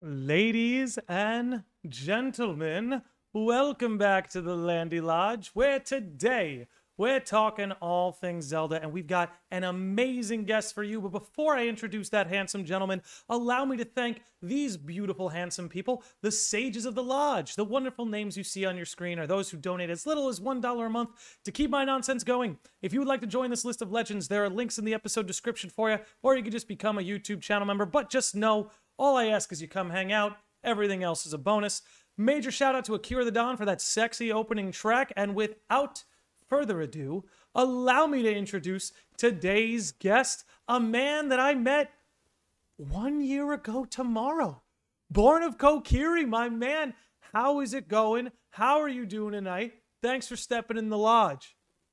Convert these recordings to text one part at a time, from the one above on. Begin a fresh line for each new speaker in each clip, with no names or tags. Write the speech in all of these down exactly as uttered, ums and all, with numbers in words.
Ladies and gentlemen, welcome back to the Landy Lodge, where today we're talking all things Zelda, and we've got an amazing guest for you. But before I introduce that handsome gentleman, allow me to thank these beautiful, handsome people, the Sages of the Lodge. The wonderful names you see on your screen are those who donate as little as one dollar a month to keep my nonsense going. If you would like to join this list of legends, there are links in the episode description for you, or you can just become a YouTube channel member. But just know, all I ask is you come hang out. Everything else is a bonus. Major shout out to Akira the Don for that sexy opening track. And without further ado, allow me to introduce today's guest, a man that I met one year ago tomorrow. Born of Kokiri, my man. How is it going? How are you doing tonight? Thanks for stepping in the lodge.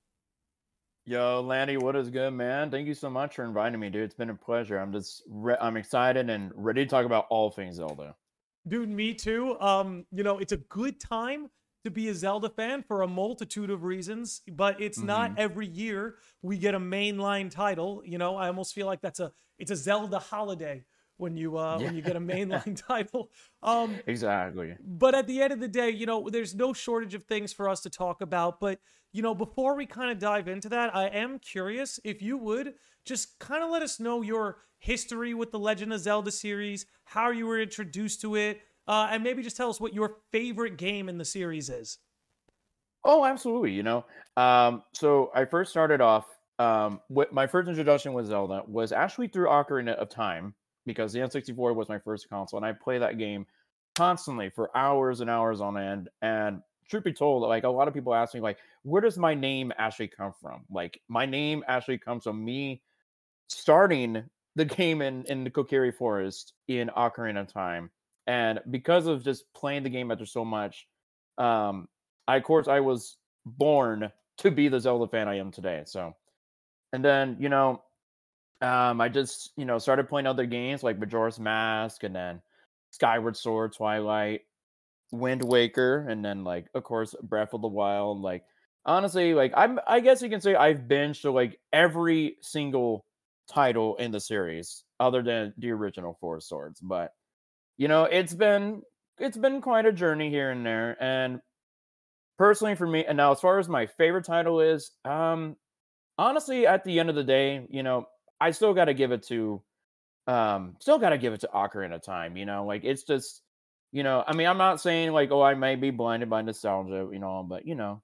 Yo, Landy, what is good, man? Thank you so much for inviting me, dude. It's been a pleasure. I'm just, re- I'm excited and ready to talk about all things Zelda.
Dude, me too. Um, you know, it's a good time to be a Zelda fan for a multitude of reasons, but it's mm-hmm. not every year we get a mainline title. You know, I almost feel like that's a, it's a Zelda holiday when you uh yeah. when you get a mainline title. Um
exactly.
But at the end of the day, you know, there's no shortage of things for us to talk about. But, you know, before we kind of dive into that, I am curious if you would just kind of let us know your history with the Legend of Zelda series, how you were introduced to it, uh, and maybe just tell us what your favorite game in the series is.
Oh, absolutely. You know, um, so I first started off, um, what my first introduction with Zelda was actually through Ocarina of Time, because the N sixty-four was my first console, and I play that game constantly for hours and hours on end. And truth be told, like a lot of people ask me, like, where does my name actually come from? Like, my name actually comes from me starting the game in, in the Kokiri Forest in Ocarina of Time. And because of just playing the game after so much, um, I, of course, I was born to be the Zelda fan I am today. So, and then, you know, Um, I just, you know, started playing other games like Majora's Mask, and then Skyward Sword, Twilight, Wind Waker, and then, like, of course, Breath of the Wild. Like, honestly, like, I'm, I guess you can say I've binged to like every single title in the series, other than the original Four Swords. But you know, it's been it's been quite a journey here and there. And personally, for me, and now as far as my favorite title is, um, honestly, at the end of the day, you know, I still got to give it to, um, still got to give it to Ocarina of Time. You know, like it's just, you know, I mean, I'm not saying like, oh, I may be blinded by nostalgia, you know, but you know,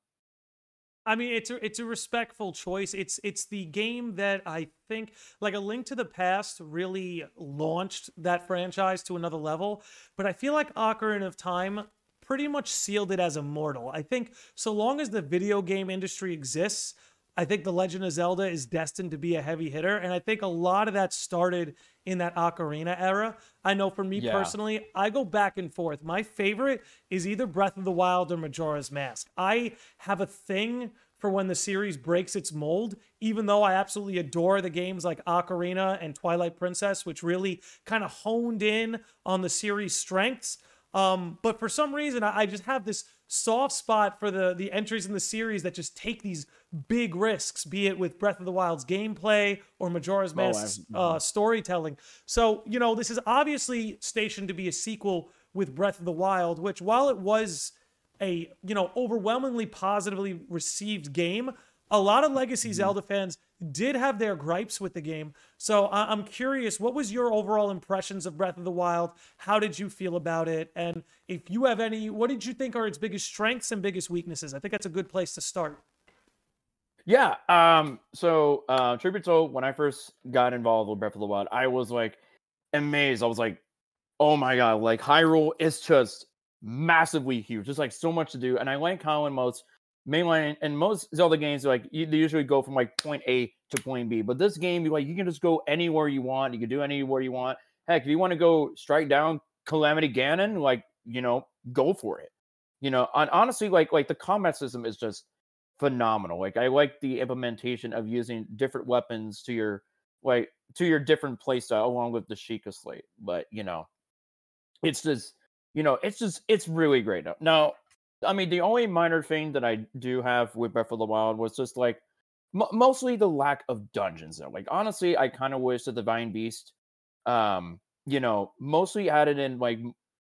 I mean, it's a it's a respectful choice. It's it's the game that I think, like, A Link to the Past really launched that franchise to another level. But I feel like Ocarina of Time pretty much sealed it as immortal. I think so long as the video game industry exists, I think The Legend of Zelda is destined to be a heavy hitter. And I think a lot of that started in that Ocarina era. I know for me
yeah.
personally, I go back and forth. My favorite is either Breath of the Wild or Majora's Mask. I have a thing for when the series breaks its mold, even though I absolutely adore the games like Ocarina and Twilight Princess, which really kind of honed in on the series' strengths. Um, but for some reason, I, I just have this soft spot for the the entries in the series that just take these big risks, be it with Breath of the Wild's gameplay or Majora's Mask's oh, uh, storytelling. So, you know, this is obviously stationed to be a sequel with Breath of the Wild, which, while it was a, you know, overwhelmingly positively received game, a lot of legacy mm-hmm. Zelda fans did have their gripes with the game. So I- I'm curious, what was your overall impressions of Breath of the Wild? How did you feel about it? And if you have any, what did you think are its biggest strengths and biggest weaknesses? I think that's a good place to start.
Yeah. Um. So, uh, truth be told, when I first got involved with Breath of the Wild, I was like amazed. I was like, oh my god, like Hyrule is just massively huge. There's like so much to do, and I like how in most mainline and most Zelda games, like you, they usually go from like point A to point B. But this game, you like you can just go anywhere you want. You can do anywhere you want. Heck, if you want to go strike down Calamity Ganon, like you know, go for it. You know, and honestly, like like the combat system is just phenomenal. Like I like the implementation of using different weapons to your like to your different playstyle along with the Sheikah Slate. But you know, it's just you know, it's just it's really great. Now, I mean, the only minor thing that I do have with Breath of the Wild was just like m- mostly the lack of dungeons. Though, like honestly, I kind of wish the Divine Beast, um, you know, mostly added in like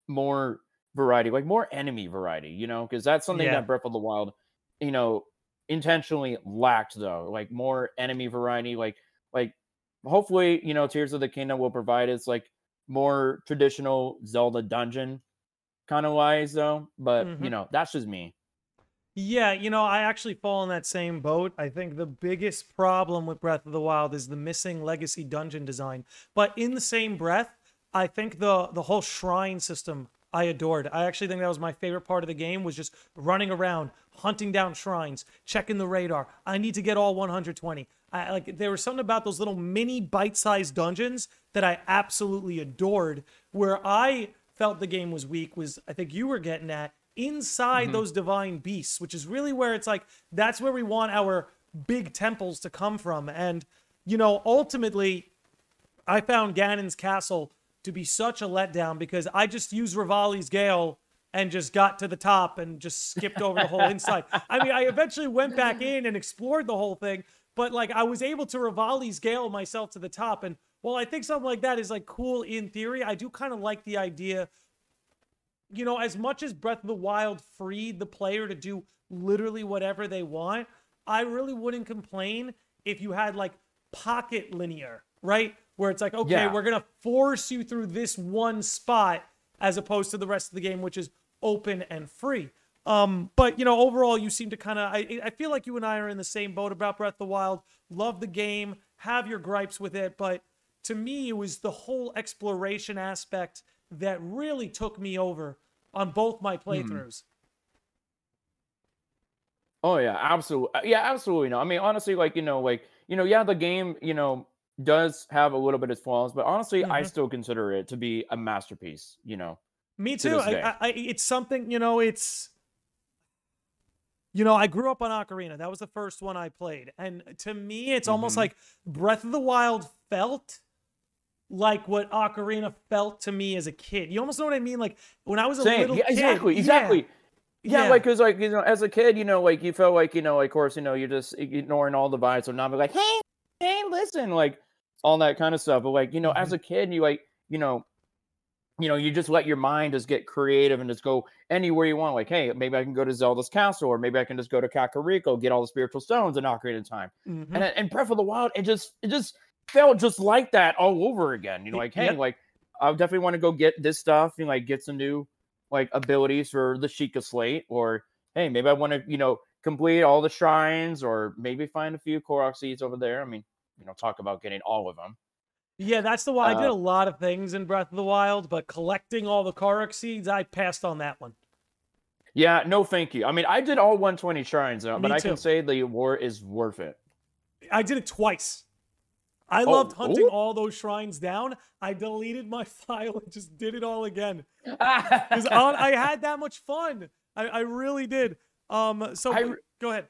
more variety, like more enemy variety, you know, because that's something
Yeah.
that Breath of the Wild, you know, intentionally lacked though, like more enemy variety, like like hopefully, you know, Tears of the Kingdom will provide us like more traditional Zelda dungeon kind of wise though, but you
hmm
know, that's just me.
Yeah, you know, I actually fall in that same boat. I think the biggest problem with Breath of the Wild is the missing legacy dungeon design. But in the same breath, I think the the whole shrine system I adored. I actually think that was my favorite part of the game was just running around, hunting down shrines, checking the radar. I need to get all one hundred twenty. I like there was something about those little mini bite-sized dungeons that I absolutely adored. Where I felt the game was weak was I think you were getting at inside
Mhm.
those divine beasts, which is really where it's like that's where we want our big temples to come from. And you know, ultimately, I found Ganon's castle to be such a letdown because I just used Rivali's Gale and just got to the top and just skipped over the whole inside. I mean, I eventually went back in and explored the whole thing, but like I was able to Rivali's Gale myself to the top. And while I think something like that is like cool in theory, I do kind of like the idea, you know, as much as Breath of the Wild freed the player to do literally whatever they want, I really wouldn't complain if you had like pocket linear, right? Where it's like, okay,
Yeah.
we're going to force you through this one spot as opposed to the rest of the game, which is open and free. Um, but you know, overall, you seem to kind of. I, I feel like you and I are in the same boat about Breath of the Wild. Love the game, have your gripes with it, but to me, it was the whole exploration aspect that really took me over on both my
Mhm.
playthroughs.
Oh yeah, absolutely. Yeah, absolutely. No, I mean, honestly, like you know, like you know, yeah, the game, you know, does have a little bit of flaws, but honestly, I
hmm
still consider it to be a masterpiece. You know,
Me
to
too.
this
I,
day.
I, I, it's something. You know, it's you know, I grew up on Ocarina. That was the first one I played, and to me, it's almost
Hmm.
like Breath of the Wild felt like what Ocarina felt to me as a kid. You almost know what I mean? Like when I was a
Same.
little
Yeah,
kid.
exactly,
Yeah,
exactly. Yeah, like
yeah.
because like you know, as a kid, you know, like you felt like you know, like, of course, you know, you're just ignoring all the vibes, or not be like, hey, hey, listen, like all that kind of stuff. But like you know, as
hmm
a kid, you like you know, you know, you just let your mind just get creative and just go anywhere you want. Like, hey, maybe I can go to Zelda's castle, or maybe I can just go to Kakariko, get all the spiritual stones in Ocarina of Time.
hmm
And and Breath of the Wild, it just it just felt just like that all over again. You know, like, hey,
Yep.
like I definitely want to go get this stuff and like get some new like abilities for the Sheikah Slate, or hey, maybe I want to, you know, complete all the shrines, or maybe find a few Korok seeds over there. I mean, you know, talk about getting all of them.
Yeah, that's the one. I did
Uh,
a lot of things in Breath of the Wild, but collecting all the Korok seeds, I passed on that one.
Yeah, no, thank you. I mean, I did all one twenty shrines, uh, but
Me
I can
too.
say the war is worth it.
I did it twice. I loved
Oh,
hunting
ooh.
all those shrines down. I deleted my file and just did it all again because I had that much fun. I, I really did. Um. So,
I
but
re-
go ahead.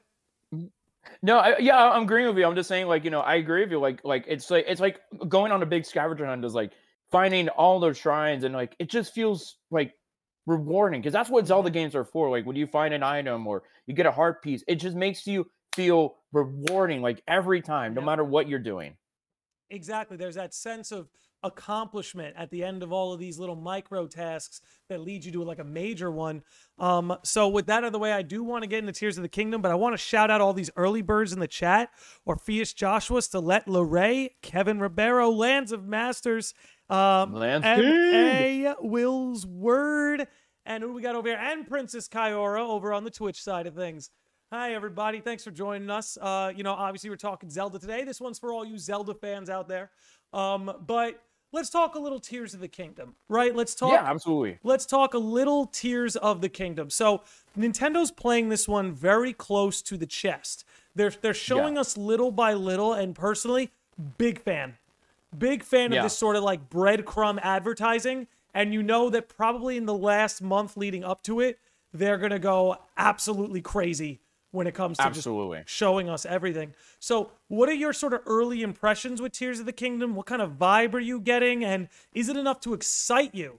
no, I, yeah, I'm agreeing with you. I'm just saying, like, you know, I agree with you. Like, like it's like it's like going on a big scavenger hunt is like finding all those shrines, and like it just feels like rewarding because that's what Zelda
Mhm.
games are for. Like when you find an item or you get a heart piece, it just makes you feel rewarding like every time, no
Yep.
matter what you're doing.
Exactly. There's that sense of accomplishment at the end of all of these little micro tasks that lead you to like a major one. Um, so with that out of the way, I do want to get into Tears of the Kingdom, but I want to shout out all these early birds in the chat: Orpheus Joshua, Stilette Leray, Kevin Ribeiro, Lands of Masters, um,
Lance
M
King.
A Will's Word, and who do we got over here? And Princess Kyora over on the Twitch side of things. Hi, everybody. Thanks for joining us. Uh, you know, obviously, we're talking Zelda today. This one's for all you Zelda fans out there. Um, but let's talk a little Tears of the Kingdom, right? Let's
Yeah,
talk.
absolutely.
Let's talk a little Tears of the Kingdom. So Nintendo's playing this one very close to the chest. They're they're
Yeah,
showing us little by little, and personally, big fan, big fan of
yeah,
this sort of like breadcrumb advertising. And you know that probably in the last month leading up to it, they're gonna go absolutely crazy when it comes to just
absolutely.
showing us everything. So, what are your sort of early impressions with Tears of the Kingdom? What kind of vibe are you getting? And is it enough to excite you?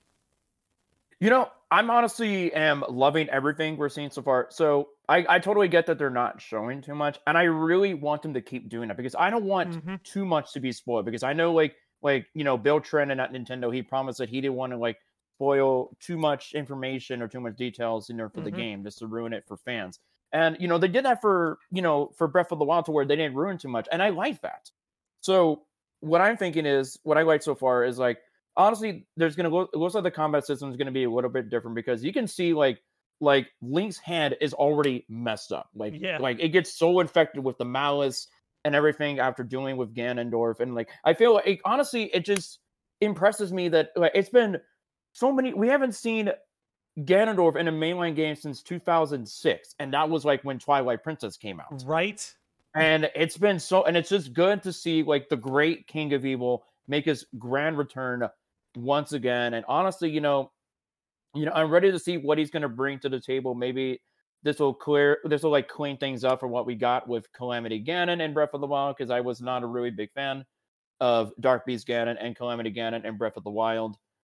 You know, I'm honestly am loving everything we're seeing so far. So I, I totally get that they're not showing too much, and I really want them to keep doing it because I don't want
hmm
too much to be spoiled. Because I know, like, like you know, Bill Trent and at Nintendo, he promised that he didn't want to like spoil too much information or too much details, you know, for the
Mm-hmm.
game, just to ruin it for fans. And you know, they did that for you know for Breath of the Wild to where they didn't ruin too much, and I like that. So what I'm thinking is, what I like so far is like honestly, there's gonna go. It looks like the combat system is gonna be a little bit different because you can see like like Link's hand is already messed up. Like
Yeah.
like it gets so infected with the malice and everything after dealing with Ganondorf, and like I feel like honestly, it just impresses me that like it's been so many. We haven't seen Ganondorf in a mainline game since two thousand six, and that was like when Twilight Princess came out.
Right.
And it's been so, and it's just good to see like the great King of Evil make his grand return once again. And honestly, you know, you know, I'm ready to see what he's going to bring to the table. Maybe this will clear, this will like clean things up for what we got with Calamity Ganon and Breath of the Wild, because I was not a really big fan of Dark Beast Ganon and Calamity Ganon and Breath of the Wild.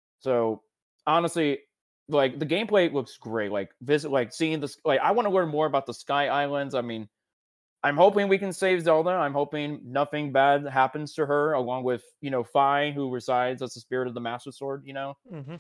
So honestly, like the gameplay looks great. Like visit, like seeing this, like I want to learn more about the Sky Islands. I mean, I'm hoping we can save Zelda. I'm hoping nothing bad happens to her, along with, you know, Fi, who resides as the spirit of the Master Sword, you know?
Mm-hmm.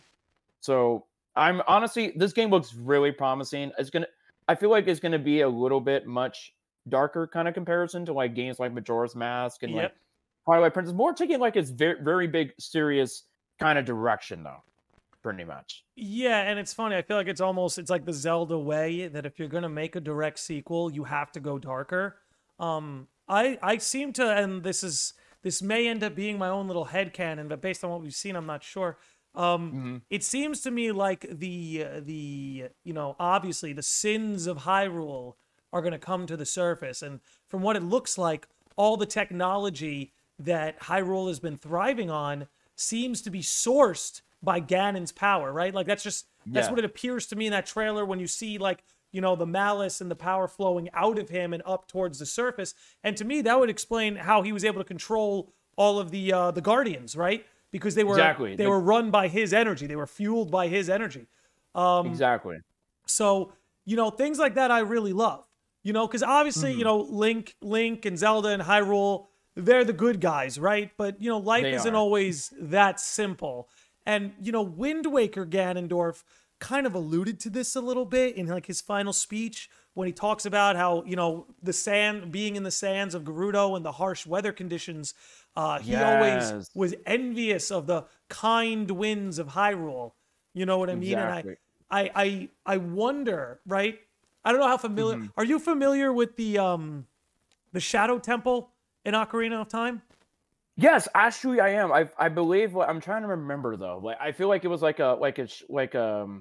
So I'm honestly, this game looks really promising. It's going to, I feel like it's going to be a little bit much darker kind of comparison to like games like Majora's Mask and
Yep.
like Twilight Princess. More taking like its very, very big, serious kind of direction, though, pretty much.
Yeah, and it's funny. I feel like it's almost it's like the Zelda way that if you're gonna make a direct sequel, you have to go darker. Um, I I seem to, and this is this may end up being my own little headcanon, but based on what we've seen, I'm not sure. Um,
Mm-hmm.
it seems to me like the uh, the you know obviously the sins of Hyrule are gonna come to the surface, and from what it looks like, all the technology that Hyrule has been thriving on seems to be sourced by Ganon's power, right? Like that's just that's
Yeah.
what it appears to me in that trailer when you see like, you know, the malice and the power flowing out of him and up towards the surface. And to me, that would explain how he was able to control all of the uh the Guardians, right? Because they were
Exactly.
they
The-
were run by his energy. They were fueled by his energy. Um
Exactly.
so, you know, things like that I really love. You know, because obviously,
Mm-hmm.
you know, Link, Link and Zelda and Hyrule, they're the good guys, right? But, you know, life
They
isn't
are.
always that simple. And, you know, Wind Waker Ganondorf kind of alluded to this a little bit in like his final speech when he talks about how, you know, the sand, being in the sands of Gerudo and the harsh weather conditions, uh, he always
Yes.
was envious of the kind winds of Hyrule. You know what I mean?
Exactly.
And I, I, I, I wonder, right? I don't know how familiar. Are you familiar with the um, the Shadow Temple in Ocarina of Time?
Yes, actually, I am. I I believe. I'm trying to remember though. Like, I feel like it was like a like a sh- like um.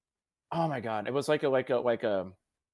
Oh my god! It was like a like a like a.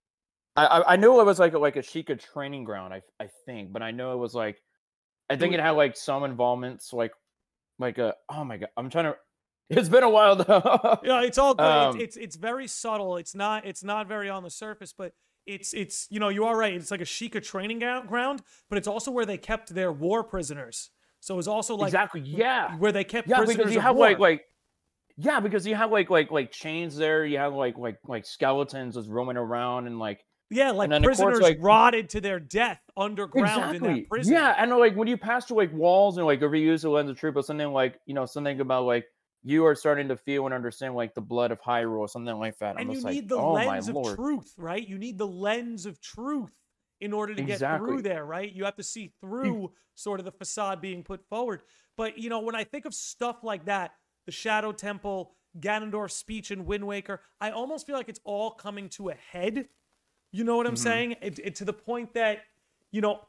I I I knew it was like a like a Sheikah training ground. I I think, but I know it was like. I think
was-
it had like some involvements, like like a. Oh my god! I'm trying to. It's been a while though.
Yeah, it's all good.
Um,
it's, it's it's very subtle. It's not it's not very on the surface, but it's it's you know you are right. It's like a Sheikah training gou- ground, but it's also where they kept their war prisoners. So it's also like
exactly. Yeah.
where they kept
Yeah,
prisoners
because you
of
have
war.
like like. Yeah, because you have like like like chains there. You have like like like skeletons just roaming around and like.
yeah, like
and then, of course,
prisoners
like-
rotted to their death underground in that prison.
Yeah, and like when you pass through like walls and like reuse the lens of truth, or something like you know something about like you are starting to feel and understand like the blood of Hyrule or something like that. I'm
And you
just
need
like,
the
oh
lens
my
of
lord.
truth, right? You need the lens of truth in order to get
Exactly.
through there, right? You have to see through sort of the facade being put forward. But, you know, when I think of stuff like that, the Shadow Temple, Ganondorf's speech in Wind Waker, I almost feel like it's all coming to a head. You know what I'm
Mhm.
saying? It, it, to the point that, you know,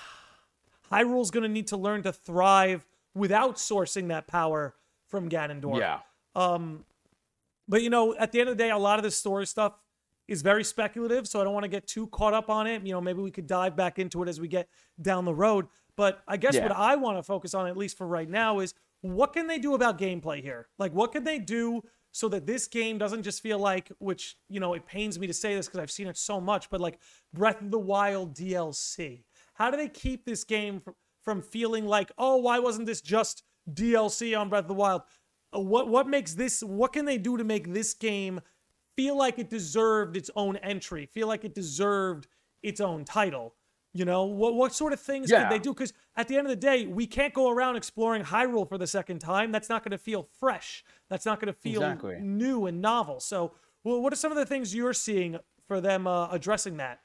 Hyrule's going to need to learn to thrive without sourcing that power from Ganondorf.
Yeah.
Um, but you know, at the end of the day, a lot of this story stuff is very speculative, so I don't want to get too caught up on it. You know, maybe we could dive back into it as we get down the road. But I guess
Yeah.
what I want to focus on, at least for right now, is what can they do about gameplay here? Like, what can they do so that this game doesn't just feel like, which, you know, it pains me to say this because I've seen it so much, but like Breath of the Wild D L C. How do they keep this game from, from feeling like, oh, why wasn't this just D L C on Breath of the Wild? Uh, What what makes this? What can they do to make this game feel like it deserved its own entry? Feel like it deserved its own title? You know, what what sort of things could
Yeah,
they do? Because at the end of the day, we can't go around exploring Hyrule for the second time. That's not going to feel fresh. That's not going to feel
exactly.
new and novel. So, well, what are some of the things you're seeing for them uh, addressing that?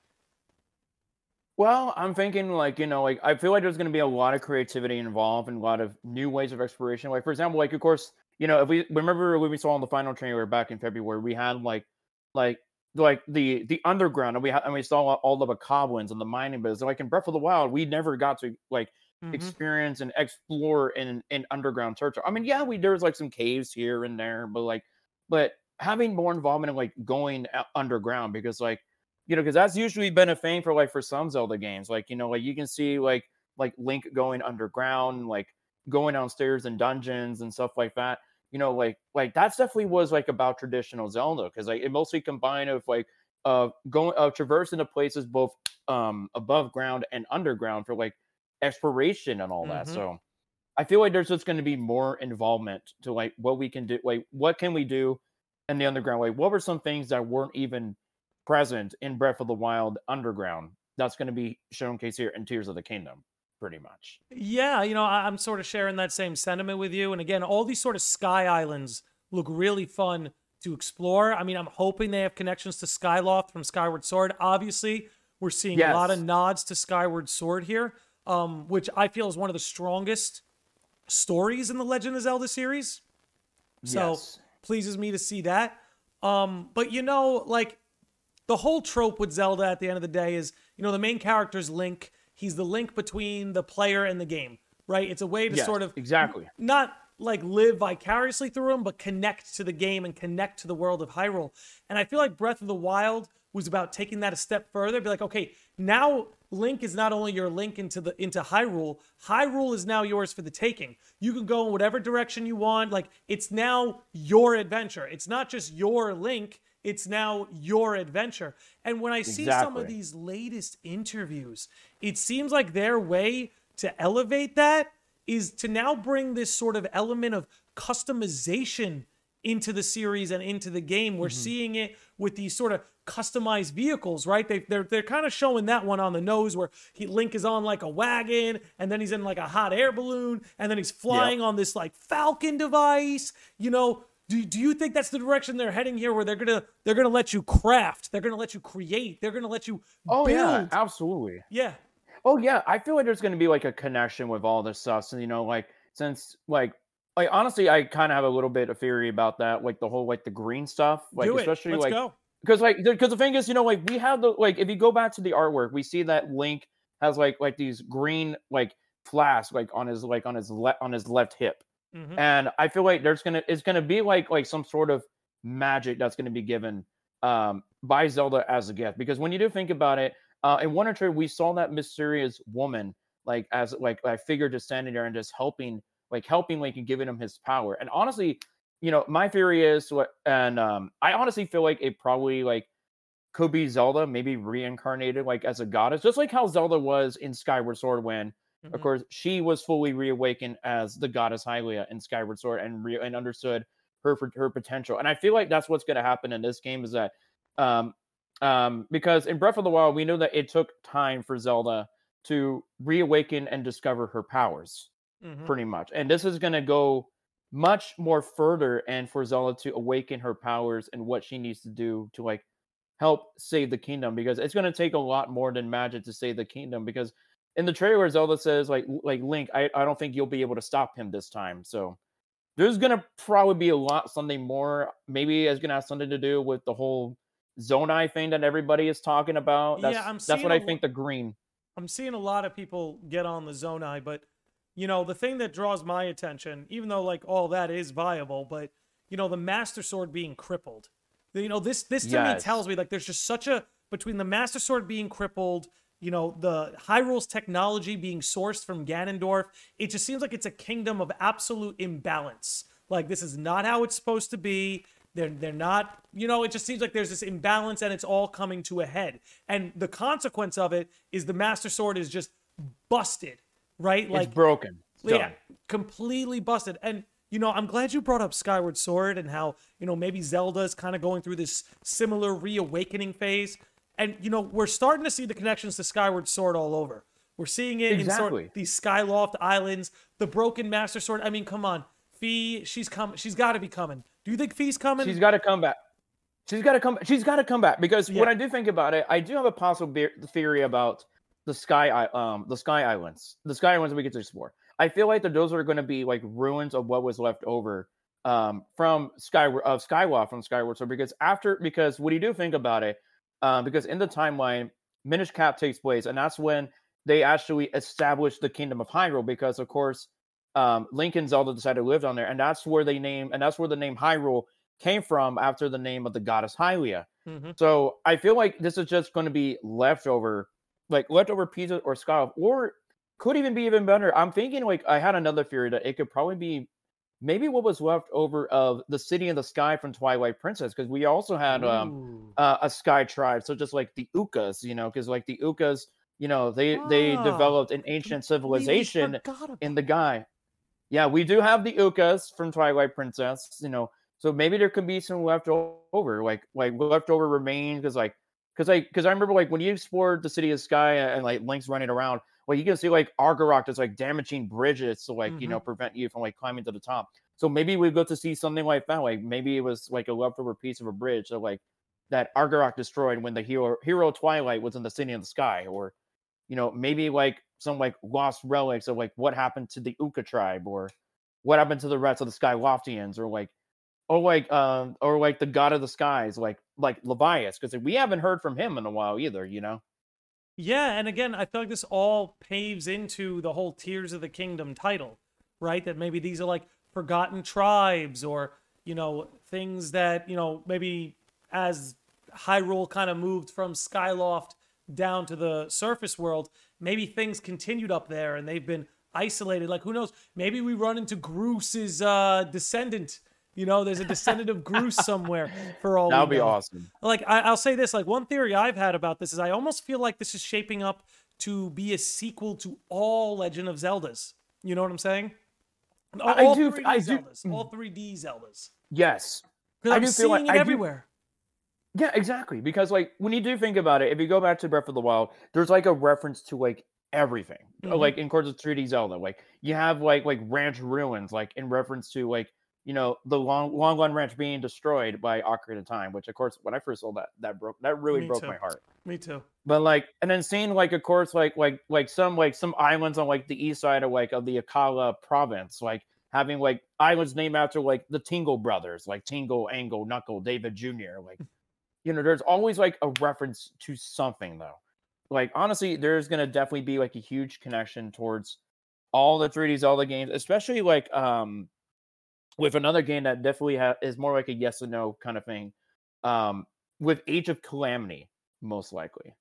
Well, I'm thinking like, you know, like I feel like there's going to be a lot of creativity involved and a lot of new ways of exploration. Like, for example, like, of course, you know, if we remember when we saw in the final trailer back in February, we had like, like, like the the underground, and we had and we saw all all of the goblins and the mining business. Like in Breath of the Wild, we never got to like
Mm-hmm.
experience and explore in in underground territory. I mean, yeah, we there's like some caves here and there, but like, but having more involvement in like going out underground because like you know, because that's usually been a thing for like for some Zelda games. Like, you know, like you can see like like Link going underground, like going downstairs in dungeons and stuff like that. You know, like like that's definitely was like about traditional Zelda because like it mostly combined of like uh going uh traversing the places both um above ground and underground for like exploration and all that.
Mm-hmm.
So I feel like there's just going to be more involvement to like what we can do, like what can we do in the underground? Like what were some things that weren't even present in Breath of the Wild underground? That's going to be showcased here in Tears of the Kingdom, pretty much.
Yeah, you know, I- I'm sort of sharing that same sentiment with you. And again, all these sort of sky islands look really fun to explore. I mean, I'm hoping they have connections to Skyloft from Skyward Sword. Obviously, we're seeing a lot of
Yes,
nods to Skyward Sword here, um, which I feel is one of the strongest stories in the Legend of Zelda series. So
yes,
pleases me to see that. Um, but you know, like the whole trope with Zelda at the end of the day is, you know, the main character's Link. He's the link between the player and the game, right? It's a way to
yes,
sort of
exactly.
not like live vicariously through him, but connect to the game and connect to the world of Hyrule. And I feel like Breath of the Wild was about taking that a step further. Be like, okay, now Link is not only your link into the into Hyrule. Hyrule is now yours for the taking. You can go in whatever direction you want. Like it's now your adventure. It's not just your Link. It's now your adventure. And when I see some of
Exactly.
these latest interviews, it seems like their way to elevate that is to now bring this sort of element of customization into the series and into the game. We're
Mhm.
seeing it with these sort of customized vehicles, right? They, they're they're kind of showing that one on the nose where he Link is on like a wagon, and then he's in like a hot air balloon, and then he's
Yep.
flying on this like Falcon device. You know, do, do you think that's the direction they're heading here, where they're gonna they're gonna let you craft, they're gonna let you create, they're gonna let you
Oh yeah,
build?
absolutely.
Yeah.
Oh yeah, I feel like there's going to be like a connection with all this stuff. So you know, like since like like honestly, I kind of have a little bit of theory about that, like the whole like the green stuff, like
Do it.
especially
Let's
like
go.
because like because the thing is, you know, like we have the like if you go back to the artwork, we see that Link has like like these green like flasks like on his like on his left on his left hip,
Hmm.
and I feel like there's gonna it's gonna be like like some sort of magic that's gonna be given um by Zelda as a gift because when you do think about it, uh, in Wonder Tree we saw that mysterious woman like as like a figure just standing there and just helping like helping Link and giving him his power. And honestly, you know, my theory is what, and um, I honestly feel like it probably like could be Zelda, maybe reincarnated like as a goddess, just like how Zelda was in Skyward Sword when, of
Hmm.
course, she was fully reawakened as the goddess Hylia in Skyward Sword and re- and understood her her potential. And I feel like that's what's going to happen in this game is that, um, um, because in Breath of the Wild we know that it took time for Zelda to reawaken and discover her powers,
Hmm.
pretty much. And this is going to go much more further and for Zelda to awaken her powers and what she needs to do to like help save the kingdom because it's going to take a lot more than magic to save the kingdom because in the trailer Zelda says like like Link I, I don't think you'll be able to stop him this time. So there's going to probably be a lot something more, maybe it's going to have something to do with the whole Zonai thing that everybody is talking about.
Yeah,
That's
I'm
that's
seeing
what
a
I
lot.
think the green.
I'm seeing a lot of people get on the Zonai, but you know, the thing that draws my attention, even though like all that is viable, but you know, the Master Sword being crippled. You know, this this to me
Yes.
tells me like there's just such a between the Master Sword being crippled, you know, the Hyrule's technology being sourced from Ganondorf, it just seems like it's a kingdom of absolute imbalance. Like this is not how it's supposed to be. They're they're not, you know, it just seems like there's this imbalance and it's all coming to a head. And the consequence of it is the Master Sword is just busted, right?
It's
Like,
broken. It's
yeah,
done.
completely busted. And you know, I'm glad you brought up Skyward Sword and how, you know, maybe Zelda's kind of going through this similar reawakening phase. And, you know, we're starting to see the connections to Skyward Sword all over. We're seeing it
Exactly.
in sort these Skyloft Islands, the Broken Master Sword. I mean, come on. Fee, she's coming. She's got to be coming. Do you think Fee's coming?
She's got to come back. She's got to come. She's got to come back because
Yeah.
when I do think about it, I do have a possible be- theory about the Sky, I- um, the Sky Islands, the Sky Islands that we get to explore. I feel like that those are going to be like ruins of what was left over um, from Skyward of Skywalk from Skyward Sword. Because after, because what do you do think about it? Um, because in the timeline, Minish Cap takes place, and that's when they actually established the Kingdom of Hyrule. Because of course, um, Link and Zelda decided to live down there, and that's where they name, and that's where the name Hyrule came from after the name of the goddess Hylia.
Mm-hmm.
So I feel like this is just going to be leftover, like leftover pieces or Sky, or could even be even better. I'm thinking like I had another theory that it could probably be maybe what was left over of the City in the Sky from Twilight Princess, because we also had um uh, a Sky tribe, so just like the Ukas, you know, because like the Ukas, you know, they
Ah,
they developed an ancient civilization
really
in the Guy. Yeah, we do have the Ukas from Twilight Princess, you know. So maybe there could be some leftover, like like leftover remains, because like because like because I remember like when you explored the City of Sky and, and like Link's running around, well, you can see like Argarok is like damaging bridges to like
mm-hmm.
you know prevent you from like climbing to the top. So maybe we go to see something like that. Like maybe it was like a leftover piece of a bridge that like that Argarok destroyed when the hero hero Twilight was in the City of the Sky, or you know maybe like some like lost relics of like what happened to the Uka tribe, or what happened to the rest of the Sky Loftians, or like. Or like, um, or like the god of the skies, like like Levias, because we haven't heard from him in a while either, you know.
Yeah, and again, I feel like this all paves into the whole Tears of the Kingdom title, right? That maybe these are like forgotten tribes, or you know, things that you know maybe as Hyrule kind of moved from Skyloft down to the surface world, maybe things continued up there and they've been isolated. Like who knows? Maybe we run into Groos's uh, descendant. You know, there's a descendant of Groose somewhere for all.
That would be
know.
awesome.
Like I, I'll say this: like one theory I've had about this is I almost feel like this is shaping up to be a sequel to all Legend of Zeldas. You know what I'm saying? All,
I
all
do.
three D
I do.
Zeldas, all three D Zeldas.
Yes,
Because
I
I'm
do
seeing
feel like
it
I
everywhere.
Do, yeah, exactly. Because like when you do think about it, if you go back to Breath of the Wild, there's like a reference to like everything,
Mhm.
like in course of three D Zelda. Like you have like like ranch ruins, like in reference to like. You know, the long long Glen Ranch being destroyed by Ocarina of Time, which of course when I first saw that, that broke that really
Me
broke
too.
my heart.
Me too.
But like, and then seeing like, of course, like like like some like some islands on like the east side of like of the Akala province, like having like islands named after like the Tingle brothers, like Tingle, Angle, Knuckle, David Junior Like, you know, there's always like a reference to something though. Like honestly, there's gonna definitely be like a huge connection towards all the three D Zelda games, especially like um. with another game that definitely ha- is more like a yes or no kind of thing, um, with Age of Calamity, most likely.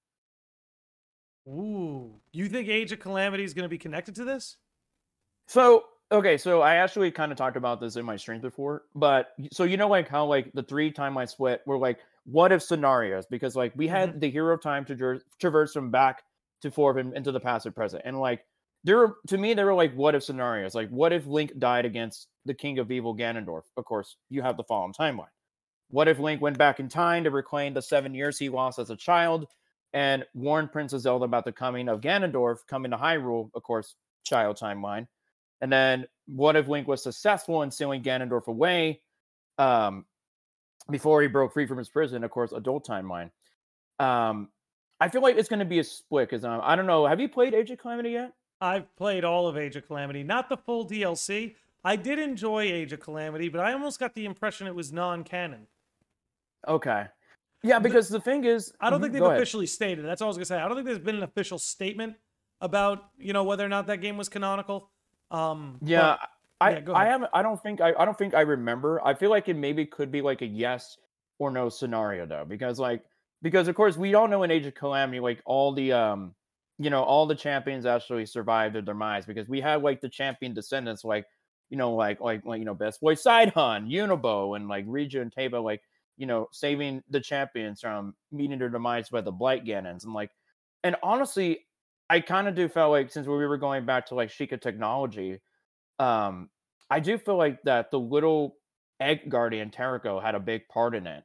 Ooh, you think Age of Calamity is going to be connected to this?
So, okay, so I actually kind of talked about this in my streams before, but so you know, like how like the three timeline split were like what if scenarios, because like we had
Mhm.
the hero of time to tra- traverse from back to forth and into the past and present, and like there were to me there were like what if scenarios, like what if Link died against the King of Evil Ganondorf? Of course, you have the fallen timeline. What if Link went back in time to reclaim the seven years he lost as a child and warned Princess Zelda about the coming of Ganondorf coming to Hyrule? Of course, child timeline. And then what if Link was successful in sealing Ganondorf away um, before he broke free from his prison? Of course, adult timeline. Um, I feel like it's going to be a split because um, I don't know. Have you played Age of Calamity yet?
I've played all of Age of Calamity, not the full D L C. I did enjoy Age of Calamity, but I almost got the impression it was non-canon.
Okay. Yeah, because the, the thing is,
I don't think they've
go
officially ahead. stated. That's all I was gonna say. I don't think there's been an official statement about you know whether or not that game was canonical. Um,
yeah,
but,
I
yeah, go
I
ahead.
haven't. I don't think I I don't think I remember. I feel like it maybe could be like a yes or no scenario though, because like because of course we all know in Age of Calamity like all the um you know all the champions actually survived their demise, because we had like the champion descendants like you know like like like you know Best Boy Sidehun, Unibo, and like Riju and Teba, like you know saving the champions from meeting their demise by the Blight Ganons, and like and honestly I kind of do feel like since we were going back to like Sheikah technology, um, I do feel like that the little egg guardian Tariko had a big part in it.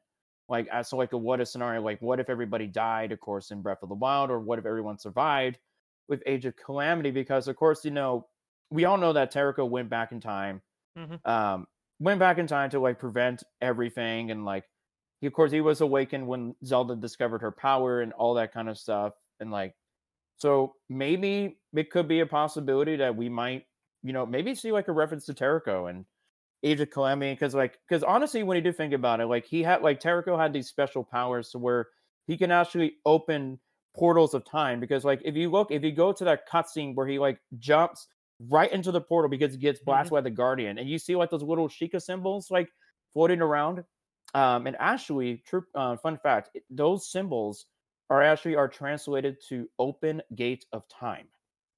like as to like a what if scenario, like what if everybody died, of course, in Breath of the Wild, or what if everyone survived with Age of Calamity? Because of course, you know, we all know that Terraco went back in time,
Mhm.
um, went back in time to like prevent everything, and like he, of course, he was awakened when Zelda discovered her power and all that kind of stuff, and like so maybe it could be a possibility that we might, you know, maybe see like a reference to Terraco and Age of Calamity, because like because honestly, when you do think about it, like he had like Terraco had these special powers to where he can actually open portals of time. Because like if you look, if you go to that cutscene where he like jumps right into the portal because he gets
Mhm.
blasted by the Guardian, and you see like those little Sheikah symbols like floating around. Um, and actually, true uh, fun fact, it- those symbols are actually are translated to open gate of time.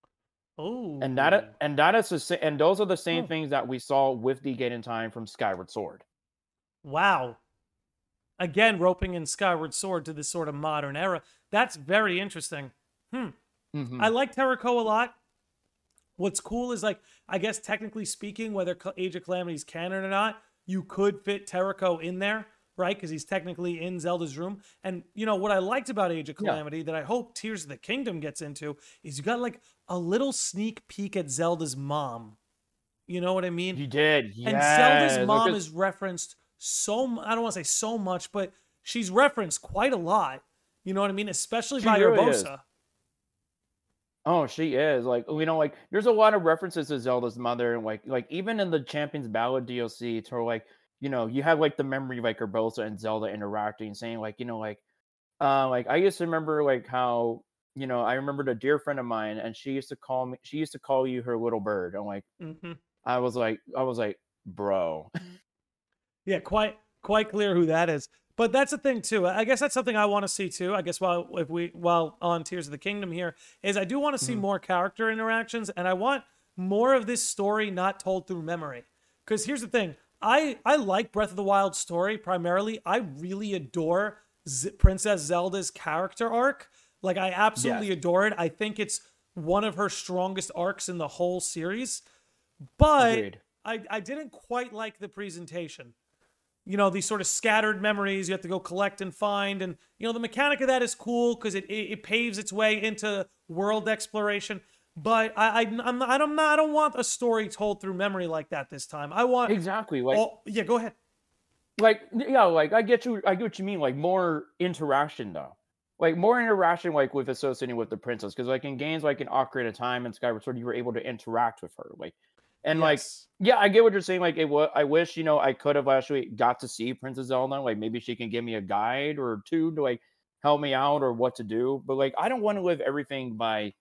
And that
Oh.
and that is the sa- and those are the same
Oh.
things that we saw with the Gate in Time from Skyward Sword.
Wow. Again, roping in Skyward Sword to this sort of modern era. That's very interesting. Hmm. I
Hmm.
like Terraco a lot. What's cool is like, I guess technically speaking, whether Age of Calamity is canon or not, you could fit Terraco in there, right? Because he's technically in Zelda's room. And you know what I liked about Age of
Yeah,
Calamity that I hope Tears of the Kingdom gets into is you got like a little sneak peek at Zelda's mom. You know what I mean?
you did.
And Zelda's
Yes.
mom
Because
is referenced so mu- I don't want to say so much, but she's referenced quite a lot. You know what I mean? Especially
she
by
really is.
Urbosa.
Oh, she is. Like, you know, like there's a lot of references to Zelda's mother, and like like even in the Champions Ballad D L C, to where, like, you know, you have like the memory of like Urbosa and Zelda interacting, saying like, you know, like uh like I used to remember like how, you know, I remembered a dear friend of mine, and she used to call me she used to call you her little bird. I'm like,
Hmm.
I was like I was like, bro.
Yeah, quite quite clear who that is. But that's the thing too. I guess that's something I want to see too. I guess while if we while on Tears of the Kingdom here is I do want to see
Mhm.
more character interactions, and I want more of this story not told through memory. Because here's the thing, I I like Breath of the Wild story primarily. I really adore Z- Princess Zelda's character arc. Like I absolutely
Yes.
adore it. I think it's one of her strongest arcs in the whole series. But
Agreed.
I I didn't quite like the presentation. You know, these sort of scattered memories you have to go collect and find. And, you know, the mechanic of that is cool because it, it, it paves its way into world exploration. But I, I, I'm not, I don't, I don't want a story told through memory like that this time. I want,
Exactly. Like
oh, yeah, go ahead.
like yeah, like I get you I get what you mean, like more interaction though. Like more interaction like with associating with the princess. Because like in games like in Ocarina of Time and Skyward Sword, you were able to interact with her. Like and like
Yes.
yeah, I get what you're saying. Like it was I wish, you know, I could have actually got to see Princess Zelda. Like maybe she can give me a guide or two to like help me out or what to do. But like I don't want to live everything by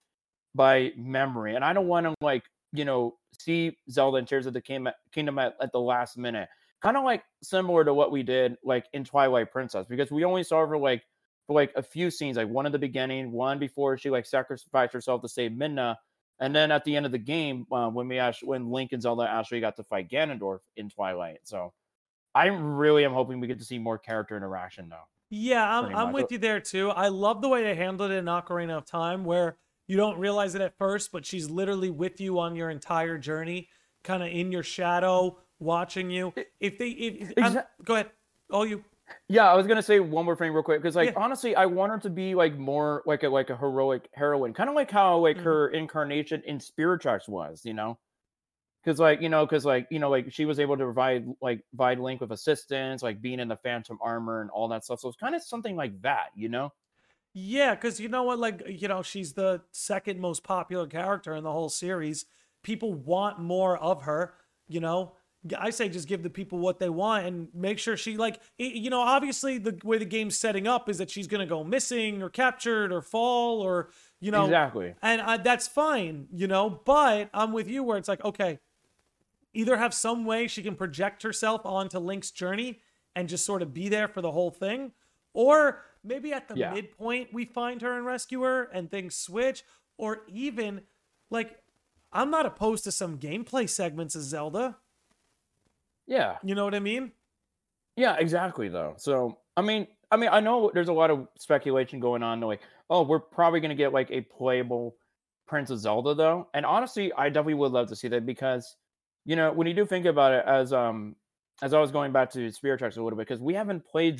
by memory. And I don't want to like, you know, see Zelda and Tears of the Kingdom, Kingdom at, at the last minute. Kind of like similar to what we did like in Twilight Princess, because we only saw her like for like a few scenes, like one at the beginning, one before she like sacrificed herself to save Midna, and then at the end of the game, uh, when we actually when Link and Zelda actually got to fight Ganondorf in Twilight. So I really am hoping we get to see more character interaction though.
Yeah, I'm,
Pretty
I'm
much.
with you there too. I love the way they handled it in Ocarina of Time, where you don't realize it at first, but she's literally with you on your entire journey, kind of in your shadow, watching you. If they, if, I'm,
Exactly.
go ahead. All you.
Yeah, I was gonna say one more thing real quick because, like,
Yeah.
honestly, I want her to be like more like a like a heroic heroine, kind of like how like
Mhm.
her incarnation in Spirit Tracks was, you know? Because like you know, because like you know, like she was able to provide like provide Link with assistance, like being in the Phantom armor and all that stuff. So it's kind of something like that, you know?
Yeah, because you know what? Like, you know, she's the second most popular character in the whole series. People want more of her, you know? I say just give the people what they want and make sure she, like, y- you know, obviously the way the game's setting up is that she's going to go missing or captured or fall or, you know,
Exactly.
and I, that's fine, you know? But I'm with you where it's like, okay, either have some way she can project herself onto Link's journey and just sort of be there for the whole thing, or maybe at the
Yeah.
midpoint we find her and rescue her and things switch, or even like I'm not opposed to some gameplay segments of Zelda.
Yeah.
You know what I mean?
Yeah, exactly though. So, I mean, I mean, I know there's a lot of speculation going on, like, oh, we're probably gonna get like a playable Princess Zelda though. And honestly, I definitely would love to see that because, you know, when you do think about it, as um as I was going back to Spirit Tracks a little bit, because we haven't played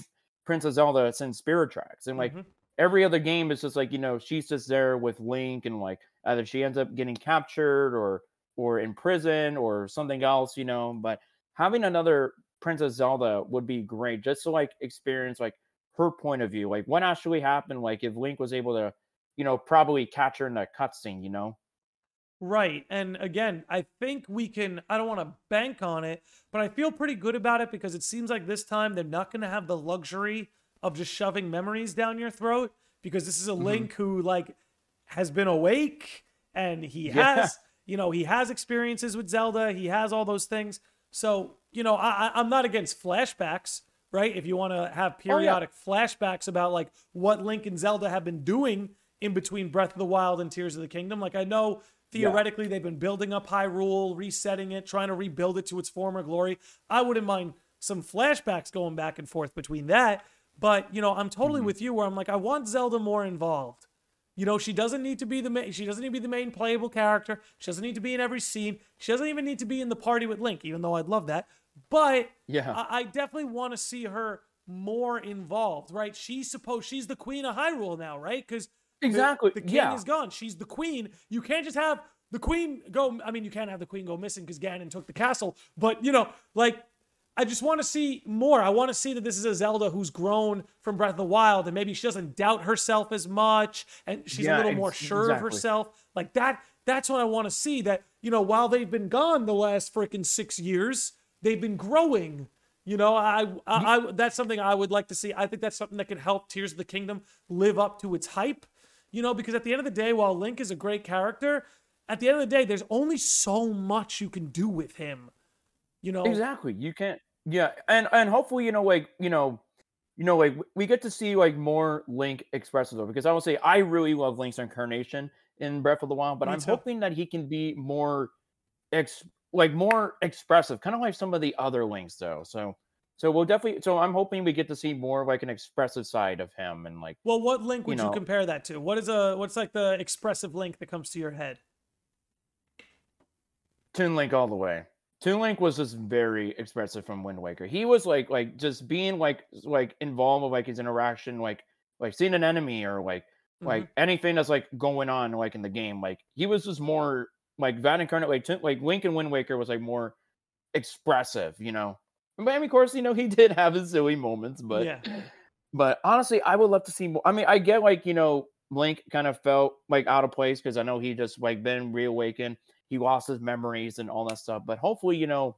Princess Zelda since Spirit Tracks, and like
Mm-hmm.
every other game is just like, you know, she's just there with Link, and like either she ends up getting captured or or in prison or something else, you know. But having another Princess Zelda would be great, just to like experience like her point of view, like what actually happened, like if Link was able to, you know, probably catch her in a cutscene, you know.
Right. And again, I think we can, I don't want to bank on it, but I feel pretty good about it because it seems like this time they're not going to have the luxury of just shoving memories down your throat because this is a
Mm-hmm.
Link who, like, has been awake and he
Yeah.
has, you know, he has experiences with Zelda. He has all those things. So, you know, I, I- I'm not against flashbacks, right? If you want to have
Oh yeah.
periodic flashbacks about, like, what Link and Zelda have been doing in between Breath of the Wild and Tears of the Kingdom. Like, I know
Yeah.
theoretically they've been building up Hyrule, resetting it, trying to rebuild it to its former glory. I wouldn't mind some flashbacks going back and forth between that. But, you know, I'm totally
Mm-hmm.
with you where I'm like, I want Zelda more involved. You know, she doesn't need to be the main, she doesn't need to be the main playable character. She doesn't need to be in every scene. She doesn't even need to be in the party with Link, even though I'd love that. But
Yeah.
I, I definitely want to see her more involved, right? She's supposed she's the queen of Hyrule now, right? Because the,
Exactly.
the king
Yeah.
is gone. She's the queen. You can't just have the queen go. I mean, you can't have the queen go missing because Ganon took the castle. But, you know, like, I just want to see more. I want to see that this is a Zelda who's grown from Breath of the Wild and maybe she doesn't doubt herself as much and she's a
Yeah.
little more
Ex-
sure of
exactly.
herself. Like that, that's what I want to see. That, you know, while they've been gone the last freaking six years, they've been growing. You know, I, I, I that's something I would like to see. I think that's something that could help Tears of the Kingdom live up to its hype. You know, because at the end of the day, while Link is a great character, at the end of the day, there's only so much you can do with him. You know,
Exactly. You can't. Yeah, and and hopefully, you know, like you know, you know, like w- we get to see like more Link expressive though, because I will say I really love Link's incarnation in Breath of the Wild, but
me
I'm
too.
hoping that he can be more ex like more expressive, kind of like some of the other Links though. So so we'll definitely. So I'm hoping we get to see more of like an expressive side of him, and like
Well, what Link
you
would you
know,
compare that to? What is a what's like the expressive Link that comes to your head?
Toon Link all the way. Toon Link was just very expressive from Wind Waker. He was like like just being like like involved with like his interaction, like like seeing an enemy or like
Hmm.
like anything that's like going on like in the game. Like he was just more like that incarnate like Toon- like Link and Wind Waker was like more expressive, you know. But I mean, of course, you know, he did have his silly moments, but
Yeah.
but honestly, I would love to see more. I mean, I get like, you know, Link kind of felt like out of place because I know he just like been reawakened. He lost his memories and all that stuff. But hopefully, you know,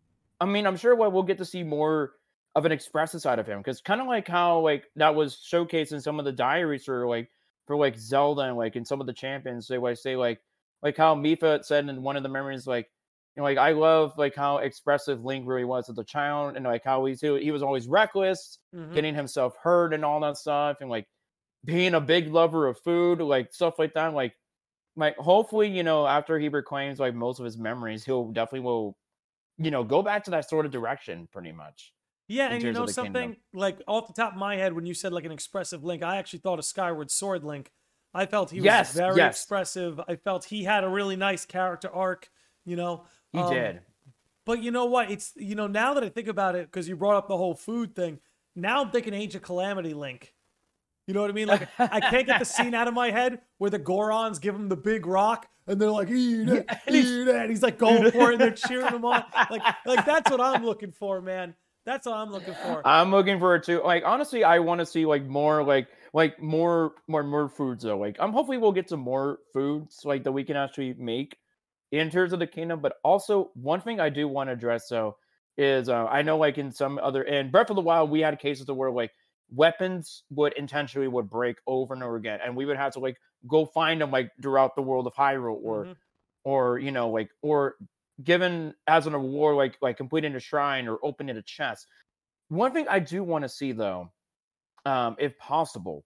I mean, I'm sure we'll, we'll get to see more of an expressive side of him because kind of like how like that was showcased in some of the diaries for like for like Zelda and like in some of the champions. They like say like like how Mifa said in one of the memories like you know like I love like how expressive Link really was as a child and like how he's he was always reckless,
Hmm.
getting himself hurt and all that stuff and like being a big lover of food, like stuff like that. Like like hopefully you know after he reclaims like most of his memories, he'll definitely will you know, go back to that sort of direction pretty much
Yeah,
in
and you
Tears of
know
the Kingdom.
something? Like off the top of my head, when you said like an expressive Link, I actually thought of Skyward Sword Link. I felt he was
Yes,
very
yes,
expressive. I felt he had a really nice character arc, you know.
he
Um,
did.
but you know what? It's you know, now that I think about it, because you brought up the whole food thing, now I'm thinking Age of Calamity Link. You know what I mean? Like I can't get the scene out of my head where the Gorons give him the big rock and they're like, eat
Yeah,
it,
and he's
eat it. And he's like going for it and they're cheering him on. Like, like that's what I'm looking for, man. That's what I'm looking for.
I'm looking for it too. Like honestly, I want to see like more like like more more more foods though. Like I'm hopefully we'll get some more foods like that we can actually make in Tears of the Kingdom. But also one thing I do want to address though is uh, I know like in some other in Breath of the Wild we had cases of where like weapons would intentionally would break over and over again, and we would have to like go find them like throughout the world of Hyrule or
Hmm.
or you know like or given as an award like like completing a shrine or opening a chest. One thing I do want to see though, um, if possible,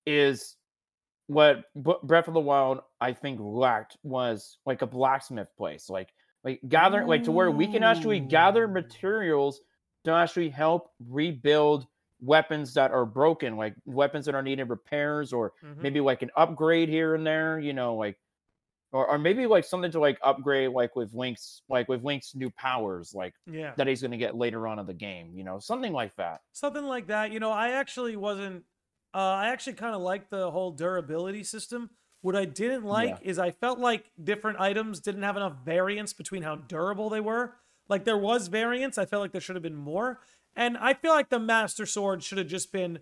is what B- Breath of the Wild I think lacked was like a blacksmith place, like like gather like to where we can actually gather
Ooh.
materials to actually help rebuild weapons that are broken, like weapons that are needing repairs or
Hmm.
maybe like an upgrade here and there, you know, like or or maybe like something to like upgrade like with Link's like with Link's new powers like
Yeah.
that he's gonna get later on in the game. You know, something like that.
Something like that. You know, I actually wasn't. Uh, I actually kind of liked the whole durability system. What I didn't like
Yeah.
is I felt like different items didn't have enough variance between how durable they were. Like there was variance. I felt like there should have been more. And I feel like the Master Sword should have just been.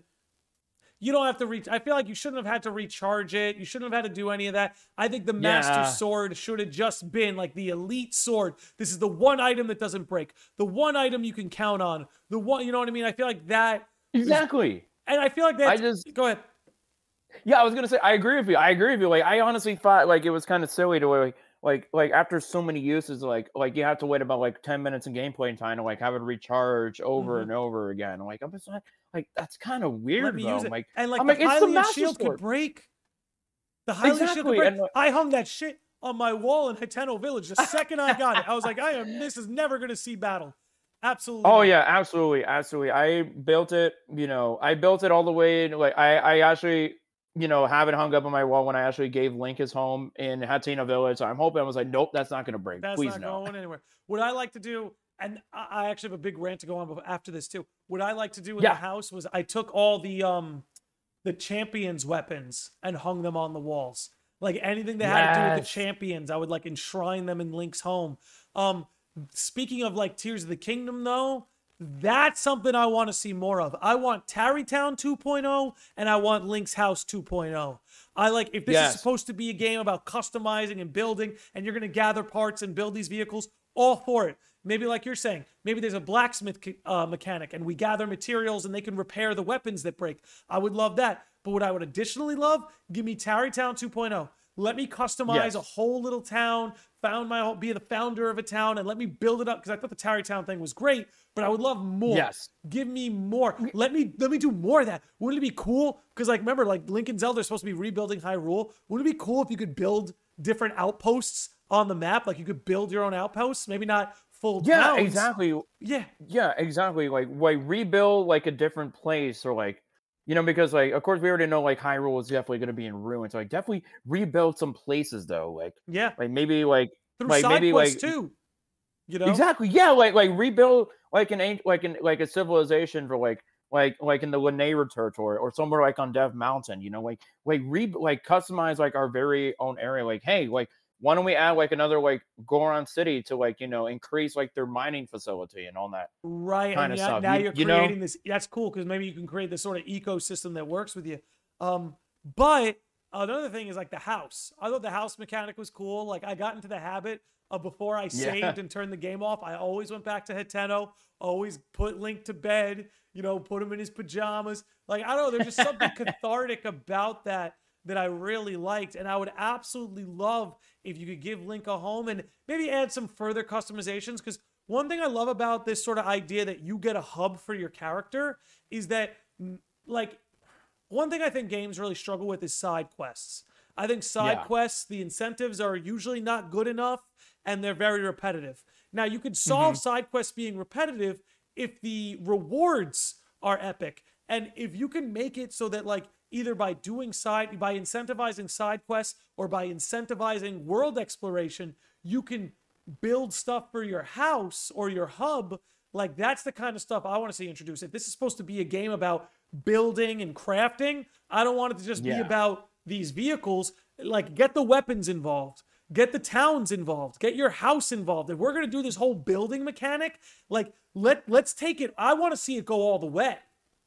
You don't have to reach. I feel like you shouldn't have had to recharge it. You shouldn't have had to do any of that. I think the Master
Yeah.
Sword should have just been like the elite sword. This is the one item that doesn't break. The one item you can count on. The one, you know what I mean? I feel like that.
Exactly.
And I feel like
I
that's.
just
Go ahead.
Yeah, I was gonna say I agree with you. I agree with you. Like I honestly thought like it was kind of silly to like like like after so many uses, like like you have to wait about like ten minutes in gameplay time to like have it recharge over
Mhm.
and over again. Like I'm just like, like that's kind of
Let
weird
me
though.
use
I'm
it.
like
And like
I'm
the
like it's the
Hylian
Master
shield could
Sword.
break. The Hylian shield could
Exactly.
break.
And like,
I hung that shit on my wall in Hiteno Village the second I got it. I was like, I am. This is never gonna see battle. Absolutely
oh
not.
yeah, absolutely, absolutely. I built it, you know, I built it all the way. Like I, I actually, you know, have it hung up on my wall when I actually gave Link his home in Hatena Village. So I'm hoping I was like, nope, that's not gonna break.
That's
Please
not
no.
going anywhere. What I like to do, and I I actually have a big rant to go on bef- after this too. What I like to do in the
Yeah.
house was I took all the um the champions' weapons and hung them on the walls. Like anything that had to do with the
Yes.
champions, I would like enshrine them in Link's home. Um, speaking of like Tears of the Kingdom, though, that's something I want to see more of. I want Tarrytown 2.0 and I want Link's House 2.0. I like if this is
Yes.
supposed to be a game about customizing and building, and you're going to gather parts and build these vehicles, all for it. Maybe like you're saying, maybe there's a blacksmith uh, mechanic and we gather materials and they can repair the weapons that break. I would love that. But what I would additionally love, give me Tarrytown 2.0. Let me customize
Yes.
a whole little town, found my be the founder of a town, and let me build it up because I thought the Tarrytown thing was great, but I would love more.
Yes.
Give me more. Let me let me do more of that. Wouldn't it be cool? Because like remember, like Link and Zelda are supposed to be rebuilding Hyrule. Wouldn't it be cool if you could build different outposts on the map? Like you could build your own outposts, maybe not full
Yeah,
towns.
exactly.
Yeah.
Yeah, exactly. Like like rebuild like a different place or like you know, because like of course we already know like Hyrule is definitely gonna be in ruins. So like definitely rebuild some places though. Like
Yeah.
like maybe like
Through
like
side
maybe
quests
like
too. You know?
exactly, yeah, like like rebuild like an an- like an like a civilization for like like like in the Lanayru territory or somewhere like on Dev Mountain, you know, like like re like customize like our very own area. Like, hey, like why don't we add like another like Goron city to like you know increase like their mining facility and all that
Right.
kind
And
of
yeah,
stuff.
now
You
you're
you know?
creating this. That's cool because maybe you can create this sort of ecosystem that works with you. Um, but another thing is like the house. I thought the house mechanic was cool. Like I got into the habit of before I
Yeah.
saved and turned the game off, I always went back to Hiteno, always put Link to bed, you know, put him in his pajamas. Like I don't know, there's just something cathartic about that that I really liked. And I would absolutely love if you could give Link a home and maybe add some further customizations. Because one thing I love about this sort of idea that you get a hub for your character is that, mm, like, one thing I think games really struggle with is side quests. I think side
Yeah.
quests, the incentives are usually not good enough and they're very repetitive. Now, you could solve
Mhm.
side quests being repetitive if the rewards are epic. And if you can make it so that, like, either by doing side, by incentivizing side quests or by incentivizing world exploration, you can build stuff for your house or your hub. Like, that's the kind of stuff I want to see introduced. If this is supposed to be a game about building and crafting, I don't want it to just be
Yeah.
about these vehicles. Like, get the weapons involved, get the towns involved, get your house involved. If we're gonna do this whole building mechanic, like let let's take it. I want to see it go all the way.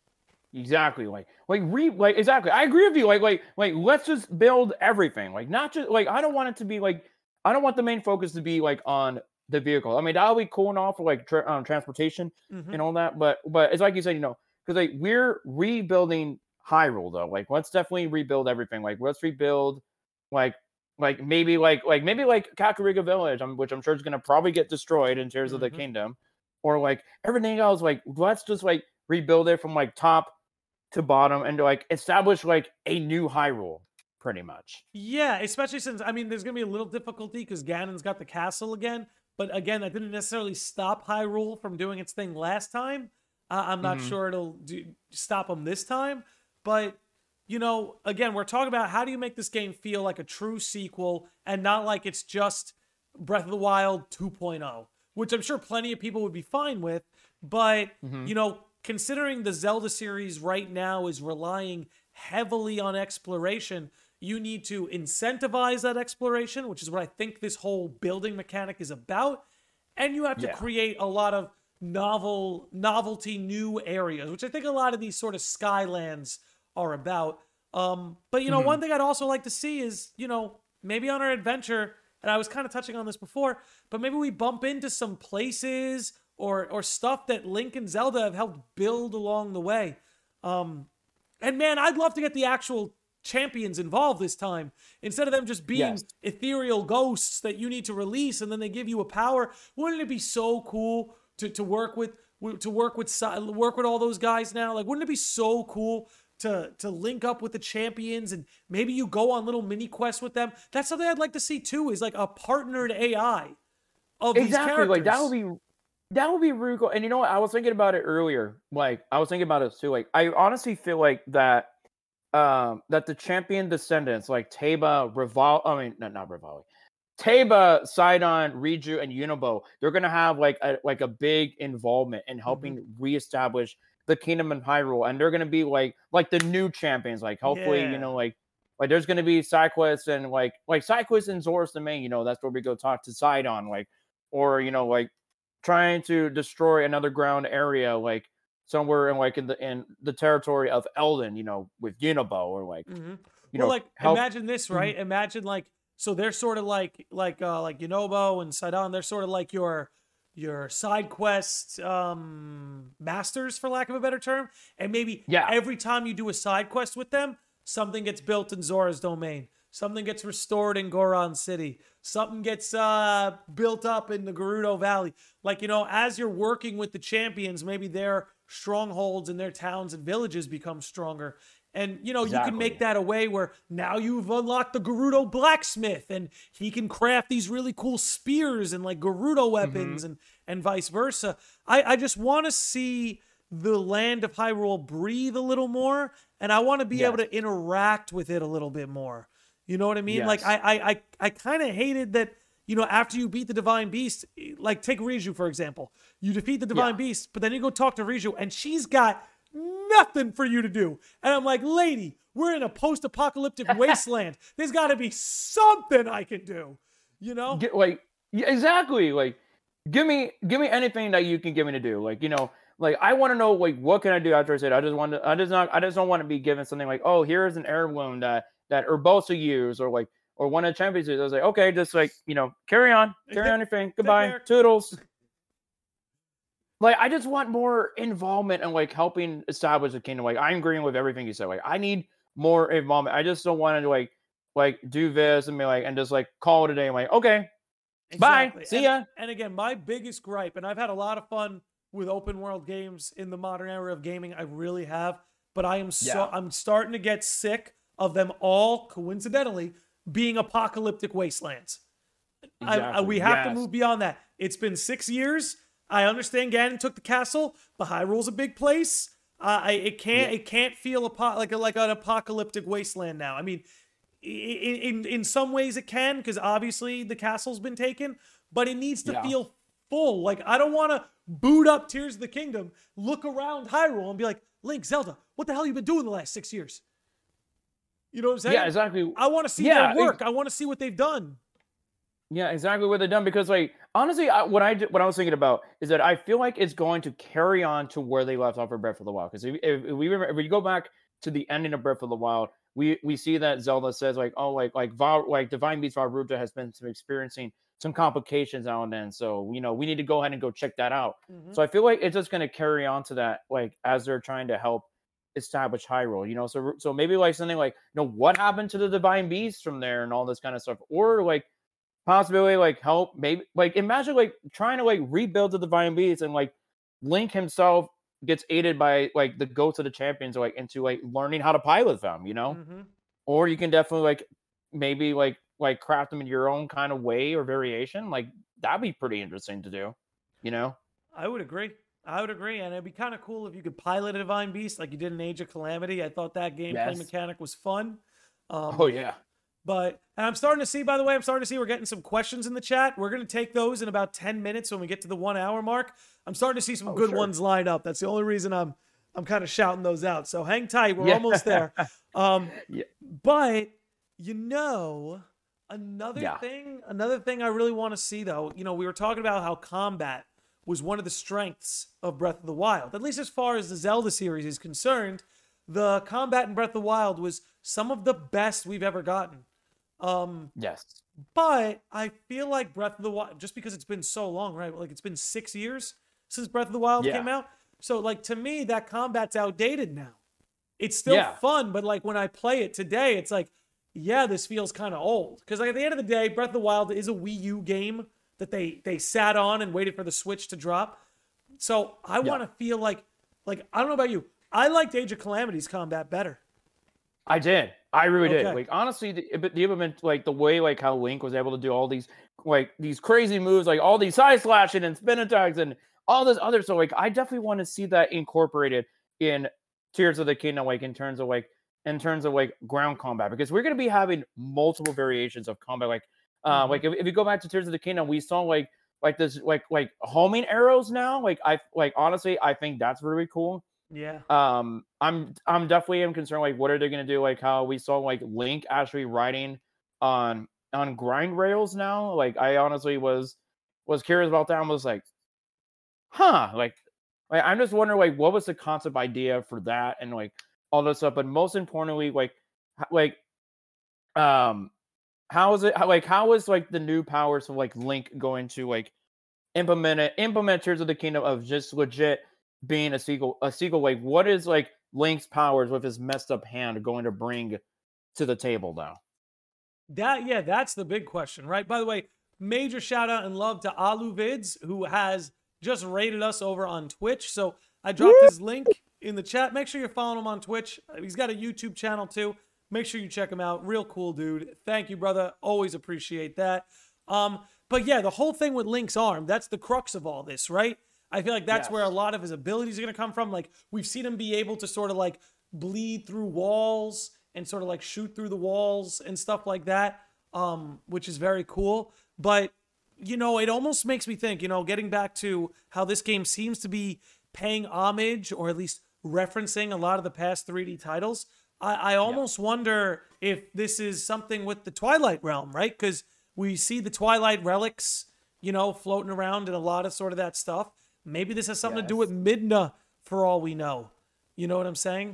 Exactly. Like like re like exactly. I agree with you. Like like like let's just build everything. Like not just like I don't want it to be like I don't want the main focus to be like on the vehicle. I mean that'll be cool and all for like tra- um, transportation
Mhm.
and all that. But but it's like you said, you know, because like we're rebuilding Hyrule though. Like let's definitely rebuild everything. Like let's rebuild like like maybe like like maybe like Kakariko Village, um, which I'm sure is gonna probably get destroyed in Tears of the
Mhm.
Kingdom, or like everything else. Like let's just like rebuild it from like top to bottom and to like establish like a new Hyrule, pretty much.
Yeah, especially since I mean, there's gonna be a little difficulty because Ganon's got the castle again. But again, that didn't necessarily stop Hyrule from doing its thing last time. Uh, I'm not
Mhm.
sure it'll do, stop them this time. But you know, again, we're talking about how do you make this game feel like a true sequel and not like it's just Breath of the Wild 2.0, which I'm sure plenty of people would be fine with. But,
Mm-hmm.
you know, considering the Zelda series right now is relying heavily on exploration, you need to incentivize that exploration, which is what I think this whole building mechanic is about. And you have to
Yeah.
create a lot of novel, novelty, new areas, which I think a lot of these sort of Skylands are about. Um, but, you know,
Mhm.
one thing I'd also like to see is, you know, maybe on our adventure, and I was kind of touching on this before, but maybe we bump into some places or or stuff that Link and Zelda have helped build along the way. Um, and man, I'd love to get the actual champions involved this time instead of them just being
Yes.
ethereal ghosts that you need to release and then they give you a power. Wouldn't it be so cool to to work with to work with work with all those guys now? Like, wouldn't it be so cool to to link up with the champions and maybe you go on little mini quests with them? That's something I'd like to see too, is like a partnered A I of these
Exactly.
characters.
Like that would be that would be really cool. And you know what? I was thinking about it earlier. Like I was thinking about it too. Like I honestly feel like that um that the champion descendants like Teba, Revol I mean not not Revali. Teba, Sidon, Riju, and Unibo, they're gonna have like a like a big involvement in helping
Mm-hmm.
reestablish the kingdom in Hyrule, and they're gonna be like like the new champions. Like hopefully,
Yeah.
you know, like like there's gonna be side quests and like like side quests in Zora's Domain. You know, that's where we go talk to Sidon, like or you know like trying to destroy another ground area, like somewhere in like in the in the territory of Elden. You know, with Unibo or like
Mm-hmm.
you
Well,
know
like
help.
imagine this,
Mhm.
right? Imagine like so they're sort of like like uh like Yunobo and Sidon, they're sort of like your your side quest um masters, for lack of a better term. And maybe
Yeah,
every time you do a side quest with them, something gets built in Zora's Domain. Something gets restored in Goron City. Something gets uh built up in the Gerudo Valley. Like, you know, as you're working with the champions, maybe their strongholds and their towns and villages become stronger. And, you know, you can make
exactly.
that a way where now you've unlocked the Gerudo blacksmith and he can craft these really cool spears and like Gerudo
Hmm.
weapons and, and vice versa. I, I just want to see the land of Hyrule breathe a little more, and I want to be able
Yes.
to interact with it a little bit more. You know what I mean? Like,
Yes.
I, I, I, I kind of hated that, you know, after you beat the Divine Beast, like take Riju, for example. You defeat the
Yeah.
Divine Beast, but then you go talk to Riju, and she's got nothing for you to do. And I'm like, lady, we're in a post-apocalyptic wasteland. There's got to be something I can do, you know?
Get, like yeah, exactly. Like give me give me anything that you can give me to do. Like, you know, like I want to know like what can I do after I said I just want to I just not I just don't want to be given something like, oh, here's an heirloom that that Urbosa used or like or one of the champions used. I was like, okay, just like, you know, carry on. Carry on your thing.
Take
Goodbye.
care.
Toodles. Like I just want more involvement and like helping establish a kingdom. Like I'm agreeing with everything you said. Like I need more involvement. I just don't want to like like do this and be like and just like call it a day. I'm like, okay, bye,
Exactly.
see
And
ya.
and again, my biggest gripe, and I've had a lot of fun with open world games in the modern era of gaming. I really have, but I am so
Yeah,
I'm starting to get sick of them all coincidentally being apocalyptic wastelands. I, I,
exactly.
we have to
Yes.
move beyond that. It's been six years. I understand Ganon took the castle, but Hyrule's a big place. Uh, I, it can't
Yeah.
it can't feel apo- like a, like an apocalyptic wasteland now. I mean, i- i- in in some ways it can, because obviously the castle's been taken, but it needs to
Yeah.
feel full. Like, I don't want to boot up Tears of the Kingdom, look around Hyrule, and be like, Link, Zelda, what the hell you been doing the last six years? You know what I'm saying?
Yeah, exactly.
I want to see
Yeah,
their
ex-
work. I want to see what they've done.
yeah, exactly what they've done. Because like honestly, I, what I did, what I was thinking about is that I feel like it's going to carry on to where they left off for Breath of the Wild. Because if, if, if we remember, if we go back to the ending of Breath of the Wild, we we see that Zelda says like, oh, like like Val, like Divine Beast Val Ruta has been some experiencing some complications now and then. So you know we need to go ahead and go check that out.
Mm-hmm.
So I feel like it's just going to carry on to that, like as they're trying to help establish Hyrule, you know. So so maybe like something like, you know, what happened to the Divine Beast from there and all this kind of stuff, or like possibility like help maybe like imagine like trying to like rebuild the Divine Beast and like Link himself gets aided by like the ghosts of the champions like into like learning how to pilot them, you know.
Mm-hmm.
Or you can definitely like maybe like like craft them in your own kind of way or variation. Like that'd be pretty interesting to do, you know.
I would agree. I would agree, and it'd be kind of cool if you could pilot a divine beast like you did in Age of Calamity. I thought that gameplay
Yes.
mechanic was fun. Um,
Oh yeah.
But, and I'm starting to see, by the way, I'm starting to see we're getting some questions in the chat. We're going to take those in about ten minutes when we get to the one hour mark. I'm starting to see some
Oh,
good
sure.
ones line up. That's the only reason I'm, I'm kind of shouting those out. So hang tight. We're
Yeah.
almost there. Um,
Yeah.
but you know, another
Yeah.
thing, another thing I really want to see though, you know, we were talking about how combat was one of the strengths of Breath of the Wild, at least as far as the Zelda series is concerned. The combat in Breath of the Wild was some of the best we've ever gotten. Um,
Yes.
but I feel like Breath of the Wild, just because it's been so long, right? Like it's been six years since Breath of the Wild
Yeah.
came out. So like to me, that combat's outdated now. It's still
Yeah.
fun, but like when I play it today, it's like, yeah, this feels kind of old. Because like at the end of the day, Breath of the Wild is a Wii U game that they they sat on and waited for the Switch to drop. So I
Yeah.
want to feel like, like I don't know about you, I liked Age of Calamity's combat better.
I did. I really did.
Okay.
Like honestly, the, but the implement, like the way like how Link was able to do all these like these crazy moves, like all these side slashing and spin attacks and all this other. So like I definitely want to see that incorporated in Tears of the Kingdom, like in terms of like in terms of like ground combat, because we're gonna be having multiple variations of combat. Like uh,
Mhm.
like if, if you go back to Tears of the Kingdom, we saw like like this like like homing arrows now. Like I like honestly, I think that's really cool.
Yeah.
um i'm i'm definitely am concerned like what are they going to do, like how we saw like Link actually riding on on grind rails now. Like I honestly was was curious about that and was like, huh, like, like I'm just wondering like what was the concept idea for that and like all this stuff. But most importantly, like h- like um how is it how, like how is like the new powers of like Link going to like implement it implement Tears of the Kingdom of just legit being a sequel a sequel? Like what is like Link's powers with his messed up hand going to bring to the table now?
That yeah, that's the big question, right? By the way, major shout out and love to AluVids, who has just rated us over on Twitch. So I dropped his link in the chat. Make sure you're following him on Twitch. He's got a YouTube channel too. Make sure you check him out. Real cool dude. Thank you, brother. Always appreciate that. Um, but yeah, the whole thing with Link's arm, that's the crux of all this, right? I feel like that's
Yes.
where a lot of his abilities are going to come from. Like we've seen him be able to sort of like bleed through walls and sort of like shoot through the walls and stuff like that, um, which is very cool. But, you know, it almost makes me think, you know, getting back to how this game seems to be paying homage or at least referencing a lot of the past three D titles. I, I almost wonder if this is something with the Twilight Realm, right? Because we see the Twilight relics, you know, floating around and a lot of sort of that stuff. Maybe this has something to do with Midna for all we know. You know what I'm saying?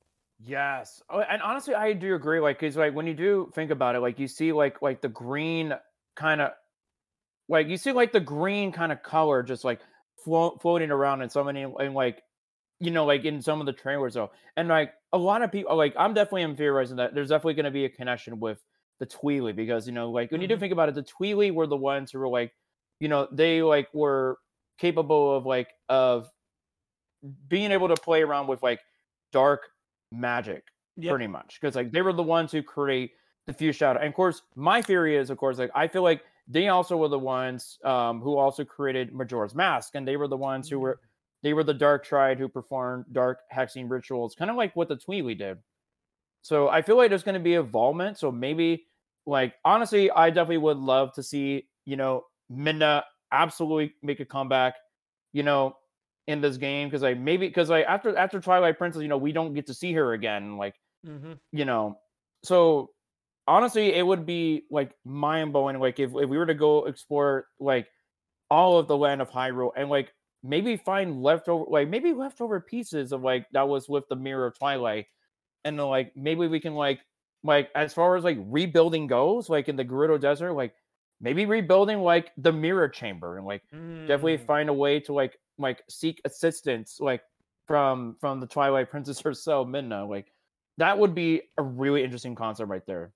Yes. Oh, and honestly, I do agree. Like, cause like when you do think about it, like you see like like the green kind of like you see like the green kind of color just like flo- floating around in so many and like you know like in some of the trailers though, and like a lot of people like I'm definitely am theorizing that there's definitely going to be a connection with the Tweely, because you know like when you do
Mhm.
think about it, the Tweely were the ones who were like, you know, they like were capable of like of being able to play around with like dark magic
Yep.
pretty much, because like they were the ones who create the few shadow. And of course my theory is of course like I feel like they also were the ones um who also created Majora's Mask, and they were the ones who were they were the dark triad who performed dark hexing rituals, kind of like what the Tweely did. So I feel like there's going to be involvement. So maybe like honestly I definitely would love to see, you know, Midna absolutely make a comeback, you know, in this game, because like maybe because like after after Twilight Princess, you know, we don't get to see her again, like
Mm-hmm.
you know. So honestly, it would be like mind blowing, like if, if we were to go explore like all of the land of Hyrule and like maybe find leftover like maybe leftover pieces of like that was with the Mirror of Twilight, and then like maybe we can like like as far as like rebuilding goes, like in the Gerudo Desert, like maybe rebuilding like the Mirror Chamber, and like definitely
Mm.
find a way to like like seek assistance like from from the Twilight Princess herself, Midna. Like that would be a really interesting concept right there.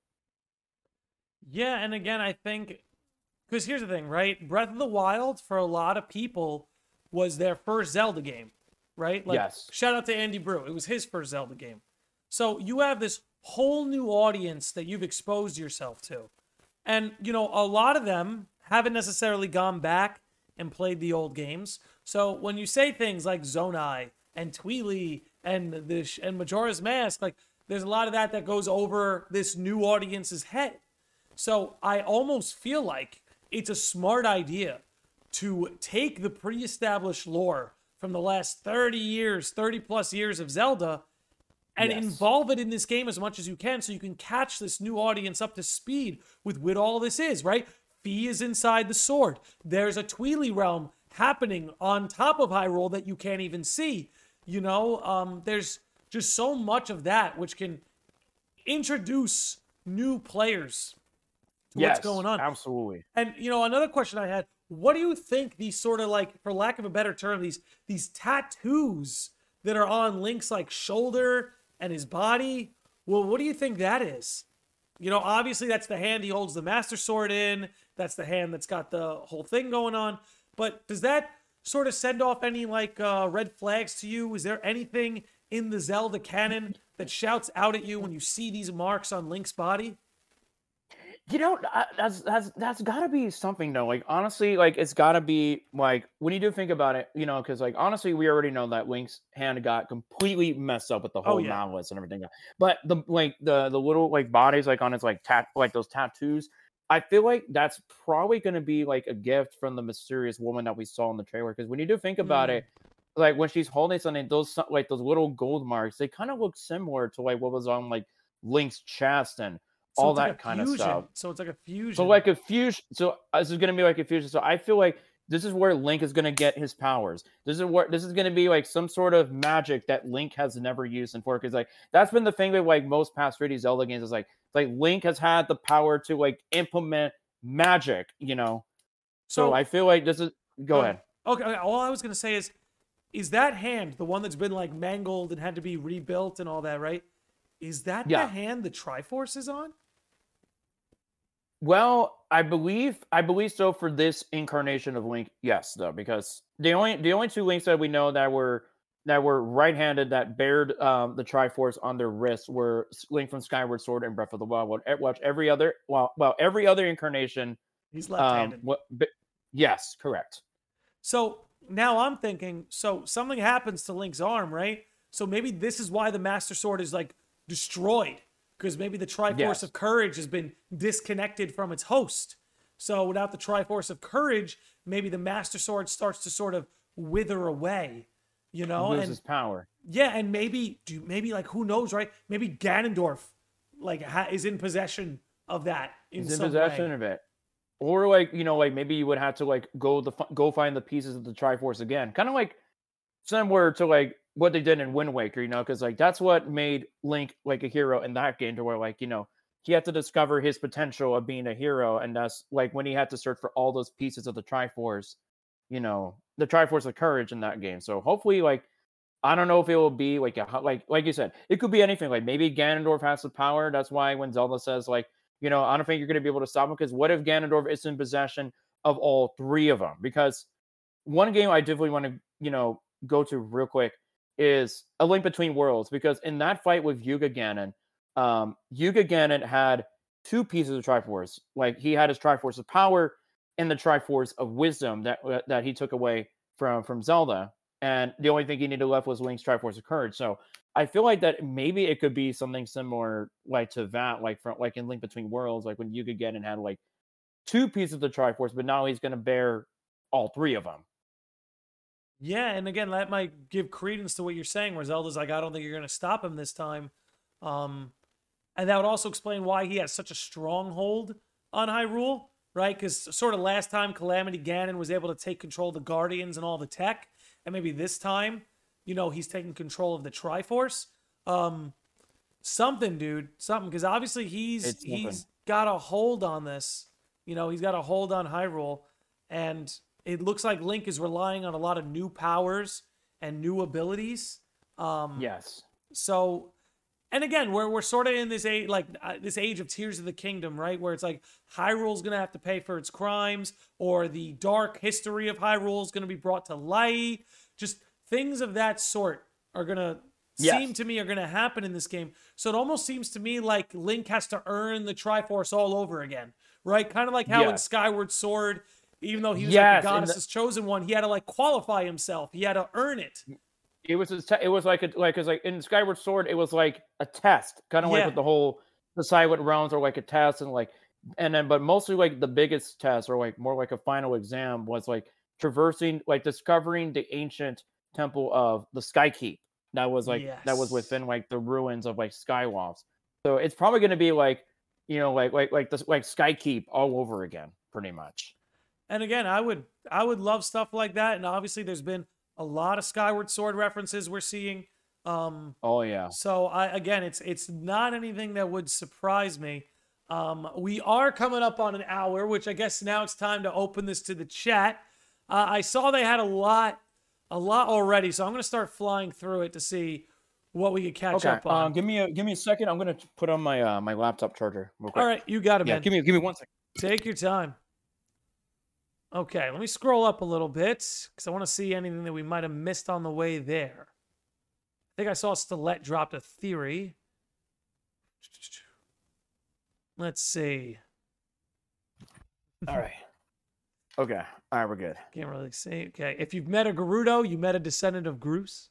Yeah, and again, I think because here's the thing, right? Breath of the Wild for a lot of people was their first Zelda game, right? Like,
Yes.
shout out to Andy Brew. It was his first Zelda game. So you have this whole new audience that you've exposed yourself to. And, you know, a lot of them haven't necessarily gone back and played the old games. So when you say things like Zonai and Tweely and the and Majora's Mask, like there's a lot of that that goes over this new audience's head. So I almost feel like it's a smart idea to take the pre-established lore from the last thirty years, thirty plus years of Zelda, and
Yes.
involve it in this game as much as you can so you can catch this new audience up to speed with what all this is, right? Fi is inside the sword. There's a Tweely realm happening on top of Hyrule that you can't even see. You know, um, there's just so much of that which can introduce new players to
Yes,
what's going on.
absolutely.
And you know, another question I had: what do you think these sort of like, for lack of a better term, these these tattoos that are on Link's like shoulder and his body? Well, what do you think that is? You know, obviously that's the hand he holds the Master Sword in. That's the hand that's got the whole thing going on. But does that sort of send off any like uh, red flags to you? Is there anything in the Zelda canon that shouts out at you when you see these marks on Link's body?
You know, I- that's that's that's got to be something though. Like honestly, like it's got to be like when you do think about it, you know, because like honestly, we already know that Link's hand got completely messed up with the
Oh,
whole
yeah.
malice and everything. But the like the the little like bodies like on his like tat like those tattoos, I feel like that's probably going to be like a gift from the mysterious woman that we saw in the trailer. Because when you do think about
Mm.
it, like when she's holding something, those so- like those little gold marks, they kind of look similar to like what was on like Link's chest and
So
all
it's like
that
a
kind of
fusion.
stuff.
So it's like a fusion.
So like a fusion. So uh, this is gonna be like a fusion. So I feel like this is where Link is gonna get his powers. This is where this is gonna be like some sort of magic that Link has never used before. Because like that's been the thing with like most past three D Zelda games is like like Link has had the power to like implement magic. You know. So,
So
I feel like this is. Go
Oh,
ahead.
Okay, okay, all I was gonna say is, is that hand the one that's been like mangled and had to be rebuilt and all that, right? Is that
Yeah.
the hand the Triforce is on?
Well, I believe I believe so for this incarnation of Link. Yes, though, because the only the only two Links that we know that were that were right-handed that bared um, the Triforce on their wrists were S- Link from Skyward Sword and Breath of the Wild. What e- watch every other well, well every other incarnation.
He's
Um,
left-handed.
what? b- Yes, correct.
So now I'm thinking, so something happens to Link's arm, right? So maybe this is why the Master Sword is like destroyed, because maybe the Triforce
Yes.
of Courage has been disconnected from its host. So without the Triforce of Courage, maybe the Master Sword starts to sort of wither away, you know?
Loses
And
power.
yeah, and maybe do maybe like who knows, right? Maybe Ganondorf like ha- is in possession of that in
He's in
some
possession
way.
of it. Or like you know, like maybe you would have to like go the go find the pieces of the Triforce again, kind of like similar to like what they did in Wind Waker, you know, because like that's what made Link like a hero in that game, to where like you know he had to discover his potential of being a hero, and that's like when he had to search for all those pieces of the Triforce, you know, the Triforce of Courage in that game. So hopefully, like I don't know if it will be like a like like you said, it could be anything. Like maybe Ganondorf has the power. That's why when Zelda says like, you know, I don't think you're going to be able to stop him, because what if Ganondorf is in possession of all three of them? Because one game I definitely want to, you know, go to real quick is A Link Between Worlds, because in that fight with Yuga Ganon, um, Yuga Ganon had two pieces of Triforce. Like he had his Triforce of Power and the Triforce of Wisdom that uh, that he took away from from Zelda, and the only thing he needed left was Link's Triforce of Courage. So I feel like that maybe it could be something similar, like to that, like from like in Link Between Worlds, like when Yuga Ganon had like two pieces of the Triforce, but now he's going to bear all three of them.
Yeah, and again, that might give credence to what you're saying, where Zelda's like, I don't think you're going to stop him this time. Um, and that would also explain why he has such a stronghold on Hyrule, right? Because sort of last time Calamity Ganon was able to take control of the Guardians and all the tech, and maybe this time, you know, he's taking control of the Triforce. Um, something, dude, something, because obviously he's
It's something.
he's got a hold on this. You know, he's got a hold on Hyrule, and it looks like Link is relying on a lot of new powers and new abilities. Um,
Yes.
So, and again, we're we're sort of in this age, like uh, this age of Tears of the Kingdom, right? Where it's like Hyrule's gonna have to pay for its crimes, or the dark history of Hyrule is gonna be brought to light. Just things of that sort are gonna
Yes.
seem to me are gonna happen in this game. So it almost seems to me like Link has to earn the Triforce all over again, right? Kind of like how in
Yes.
Skyward Sword, Even though he was
Yes,
like the
and the,
goddess's chosen one, he had to like qualify himself. He had to earn it.
it was his te- it was like a like cause like in Skyward Sword, it was like a test, kind of like
Yeah.
with the whole the Silent Realms are like a test, and like and then but mostly like the biggest test or like more like a final exam was like traversing like discovering the ancient temple of the Skykeep that was like that was
Yes.
within like the ruins of like Skylofts. So it's probably going to be like you know like like like this like Skykeep all over again, pretty much.
And again, I would I would love stuff like that. And obviously, there's been a lot of Skyward Sword references we're seeing. Um,
Oh yeah.
so I again, it's it's not anything that would surprise me. Um, we are coming up on an hour, which I guess now it's time to open this to the chat. Uh, I saw they had a lot, a lot already, so I'm going to start flying through it to see what we could catch
Okay.
up on.
Um, give me a give me a second. I'm gonna put on my uh my laptop charger real quick.
All right, you got it,
Yeah.
man.
Give me give me one second.
Take your time. Okay, let me scroll up a little bit because I want to see anything that we might have missed on the way there. I think I saw Stilett dropped a theory. Let's see.
All right. Okay. All right, we're good.
Can't really see. Okay, if you've met a Gerudo, you met a descendant of Groose.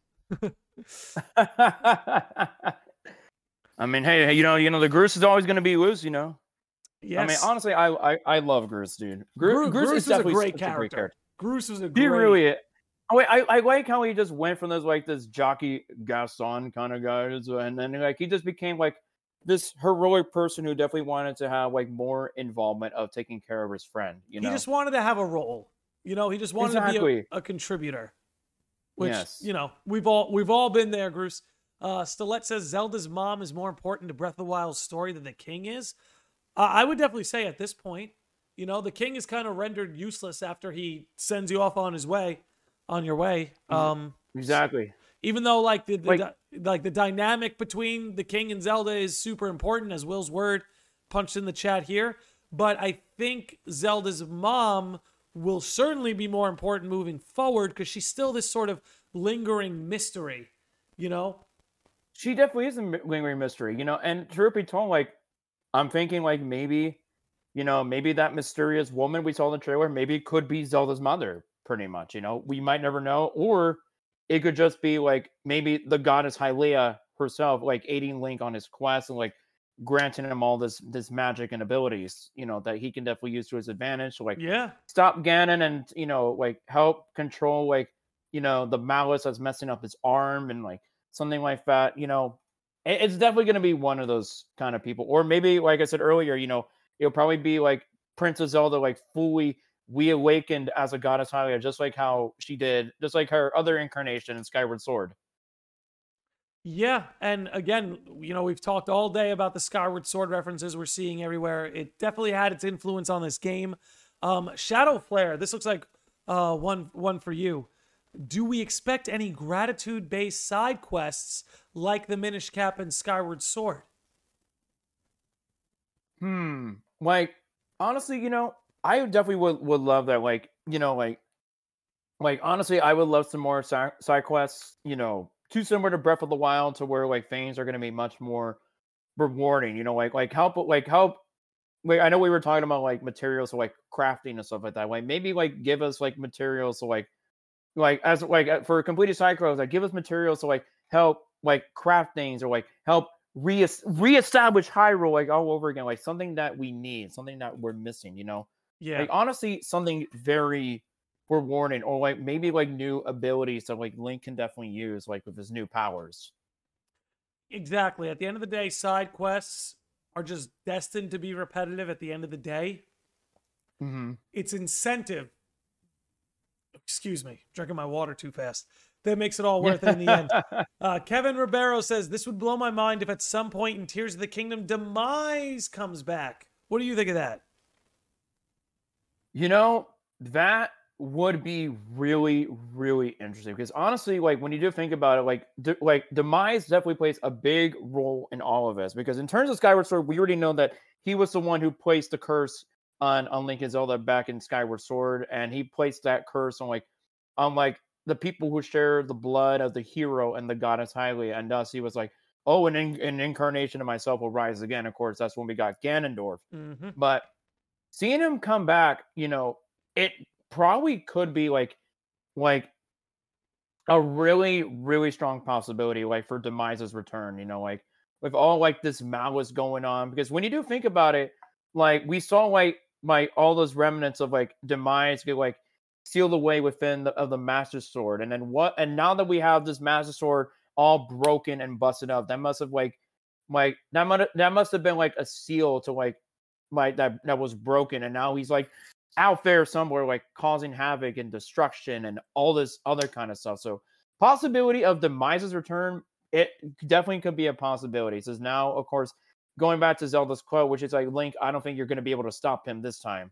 I mean, hey, hey, you know, you know, the Groose is always going to be loose, you know.
Yes.
I mean, honestly, I I, I love Groose, dude.
Gru-
Groose,
Groose,
is
was a
definitely
great
such
character.
a great character.
Groose was a
He
great.
really. Oh, wait, I I like how he just went from those like this jockey Gaston kind of guys, and then like he just became like this heroic person who definitely wanted to have like more involvement of taking care of his friend. You know,
He just wanted to have a role. You know, he just wanted to be
Exactly.
a, a contributor. Which,
Yes.
you know, we've all we've all been there, Bruce. Uh, Stilett says Zelda's mom is more important to Breath of the Wild's story than the king is. Uh, I would definitely say at this point, you know, the king is kind of rendered useless after he sends you off on his way, on your way. Um,
exactly.
even though like the, the
Like-
di- like the dynamic between the king and Zelda is super important, as Will's word punched in the chat here. But I think Zelda's mom will certainly be more important moving forward because she's still this sort of lingering mystery, you know?
She definitely is a mi- lingering mystery, you know. And truth be told, like I'm thinking, like maybe, you know, maybe that mysterious woman we saw in the trailer, maybe it could be Zelda's mother, pretty much. You know, we might never know, or it could just be like maybe the goddess Hylia herself, like aiding Link on his quest and like granting him all this this magic and abilities, you know, that he can definitely use to his advantage. So like
Yeah.
stop Ganon and you know like help control like you know the malice that's messing up his arm and like something like that. You know, it- it's definitely going to be one of those kind of people, or maybe like I said earlier, you know, it'll probably be like Princess Zelda like fully reawakened as a goddess Hylia, just like how she did, just like her other incarnation in Skyward Sword.
Yeah, and again, you know, we've talked all day about the Skyward Sword references we're seeing everywhere. It definitely had its influence on this game. Um, Shadow Flare, this looks like uh, one one for you. Do we expect any gratitude-based side quests like the Minish Cap and Skyward Sword?
Hmm. Like honestly, you know, I definitely would would love that. Like you know, like like honestly, I would love some more si- side quests. You know, too similar to Breath of the Wild, to where like things are going to be much more rewarding. You know, like like help like help. Wait, I know we were talking about like materials, so like crafting and stuff like that. Like maybe like give us like materials, so like like as like uh, for completed side quests, like give us materials to like help like craft things or like help re reestablish Hyrule like all over again, like something that we need, something that we're missing, you know.
Yeah.
Like honestly, something very rewarding, or like maybe like new abilities that like Link can definitely use, like with his new powers.
Exactly. At the end of the day, side quests are just destined to be repetitive at the end of the day.
Mm-hmm.
It's incentive. Excuse me, drinking my water too fast. That makes it all worth it in the end. Uh, Kevin Ribeiro says, this would blow my mind if at some point in Tears of the Kingdom, Demise comes back. What do you think of that?
You know, that would be really, really interesting because honestly, like when you do think about it, like de- like Demise definitely plays a big role in all of this because in terms of Skyward Sword, we already know that he was the one who placed the curse on on Link and Zelda back in Skyward Sword, and he placed that curse on like on like the people who share the blood of the hero and the goddess Hylia, and thus he was like, oh, an, in- an incarnation of myself will rise again. Of course, that's when we got Ganondorf,
Mm-hmm.
but seeing him come back, you know, it probably could be like like a really, really strong possibility, like for Demise's return, you know, like with all like this malice going on. Because when you do think about it, like we saw like like all those remnants of like Demise get like sealed away within the of the Master Sword. And then what and now that we have this Master Sword all broken and busted up, that must have like like that might that must have been like a seal to like like that that was broken. And now he's like out there somewhere like causing havoc and destruction and all this other kind of stuff. So possibility of Demise's return, it definitely could be a possibility. It says now, of course, going back to Zelda's quote, which is like, Link, I don't think you're going to be able to stop him this time.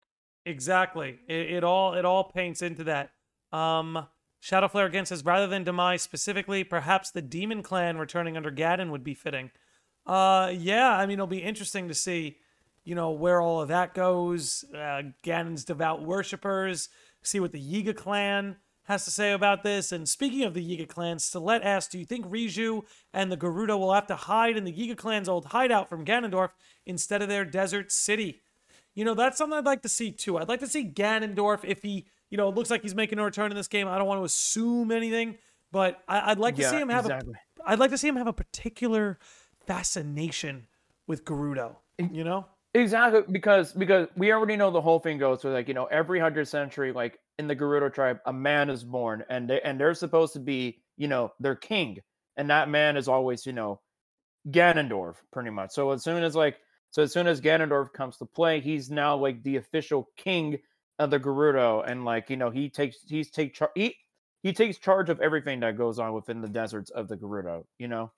Exactly. It, it all it all paints into that. Um, Shadowflare again says rather than Demise specifically, perhaps the Demon Clan returning under Ganon would be fitting. Uh, yeah, I mean it'll be interesting to see, you know, where all of that goes. Uh, Ganon's devout worshippers. See what the Yiga clan has to say about this. And speaking of the Yiga clan, Stilette asks, do you think Riju and the Gerudo will have to hide in the Yiga clan's old hideout from Ganondorf instead of their desert city? You know, that's something I'd like to see too. I'd like to see Ganondorf if he, you know, it looks like he's making a return in this game. I don't want to assume anything, but I, would like to
yeah,
see him have
exactly.
a, I'd like to see him have a particular fascination with Gerudo, you know?
Exactly, because because we already know the whole thing goes with like, you know, every hundredth century, like in the Gerudo tribe, a man is born, and they and they're supposed to be, you know, their king, and that man is always, you know, Ganondorf, pretty much. So as soon as like so as soon as Ganondorf comes to play, he's now like the official king of the Gerudo, and like, you know, he takes he's take char- he he takes charge of everything that goes on within the deserts of the Gerudo, you know.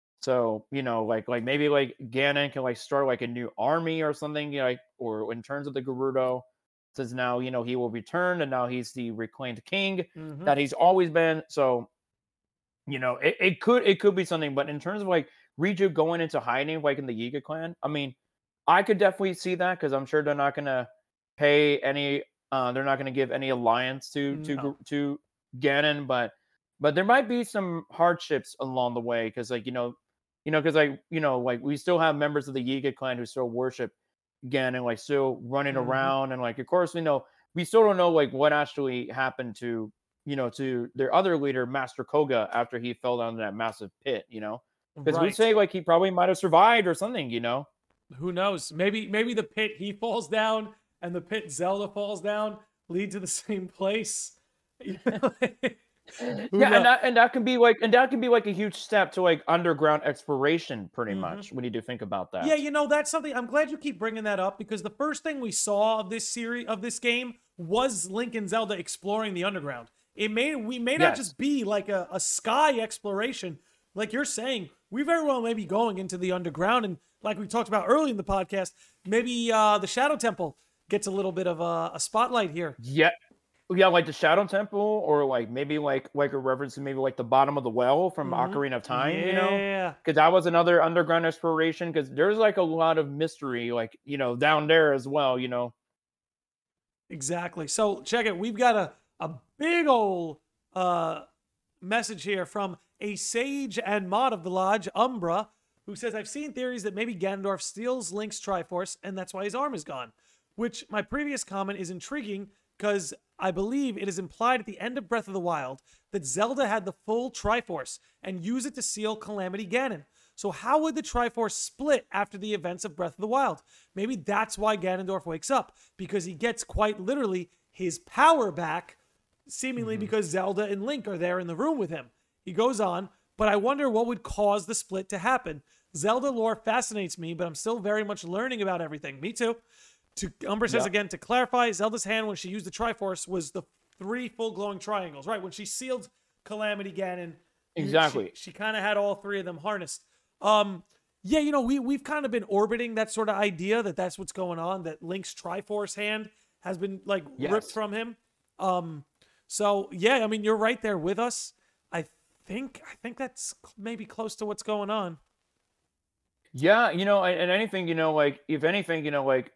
So, you know, like like maybe like Ganon can like start like a new army or something, you know, like, or in terms of the Gerudo, says now, you know, he will return and now he's the reclaimed king
Mm-hmm.
that he's always been. So, you know, it, it could it could be something, but in terms of like Riju going into hiding like in the Yiga clan, I mean, I could definitely see that because I'm sure they're not gonna pay any uh they're not gonna give any alliance to to
No.
to Ganon, but but there might be some hardships along the way because like, you know, you know, because like, you know, like we still have members of the Yiga clan who still worship Ganon, like still running
Mhm.
around, and like of course we know we still don't know like what actually happened to, you know, to their other leader, Master Koga, after he fell down that massive pit, you know, because we
Right.
say like he probably might have survived or something, you know.
Who knows? Maybe maybe the pit he falls down and the pit Zelda falls down lead to the same place. Who
Yeah,
kno-
and that and that can be like and that can be like a huge step to like underground exploration, pretty
Mhm.
much. When you do think about that.
Yeah, you know, that's something I'm glad you keep bringing that up because the first thing we saw of this series of this game was Link and Zelda exploring the underground. It may we may not
Yes.
just be like a, a sky exploration, like you're saying. We very well may be going into the underground, and like we talked about early in the podcast, maybe uh, the Shadow Temple gets a little bit of a, a spotlight here.
Yeah, yeah, like the Shadow Temple, or like maybe like like a reference to maybe like the bottom of the well from
Mhm.
Ocarina of Time, you know,
Yeah.
because that was another underground exploration. Because there's like a lot of mystery, like, you know, down there as well, you know.
Exactly. So check it. We've got a, a big old uh, message here from a sage and mod of the lodge, Umbra, who says, I've seen theories that maybe Ganondorf steals Link's Triforce and that's why his arm is gone. Which my previous comment is intriguing because I believe it is implied at the end of Breath of the Wild that Zelda had the full Triforce and used it to seal Calamity Ganon. So how would the Triforce split after the events of Breath of the Wild? Maybe that's why Ganondorf wakes up, because he gets quite literally his power back, seemingly
Mhm.
because Zelda and Link are there in the room with him. He goes on, but I wonder what would cause the split to happen. Zelda lore fascinates me, but I'm still very much learning about everything. Me too. To Umbra says
Yeah.
again, to clarify, Zelda's hand when she used the Triforce was the three full glowing triangles. Right, when she sealed Calamity Ganon, you-
Exactly.
she, she kind of had all three of them harnessed. Um, yeah, you know, we we've kind of been orbiting that sort of idea that that's what's going on. That Link's Triforce hand has been like
Yes.
ripped from him. Um, so yeah, I mean, you're right there with us. I think I think that's maybe close to what's going on.
Yeah, you know, and, and anything, you know, like if anything, you know, like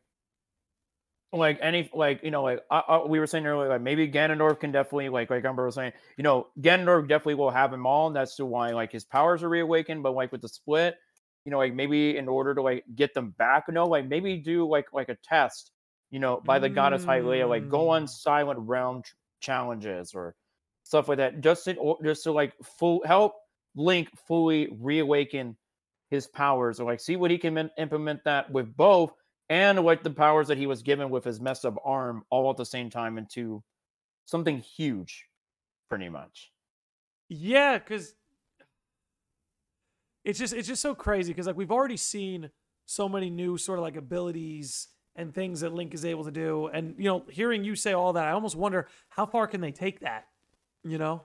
like any like you know like I, I, we were saying earlier, like maybe Ganondorf can definitely like like Umber was saying, you know, Ganondorf definitely will have them all, and that's to why like his powers are reawakened. But like with the split, you know, like maybe in order to like get them back, you know, like maybe do like like a test, you know, by the goddess Hylia, like go on
Mm.
silent realm ch- challenges or stuff like that, just to or just to like full help Link fully reawaken his powers, or like see what he can min- implement that with both, and like the powers that he was given with his messed up arm all at the same time into something huge, pretty much.
Yeah, because it's just it's just so crazy because like we've already seen so many new sort of like abilities and things that Link is able to do, and you know, hearing you say all that, I almost wonder how far can they take that, you know?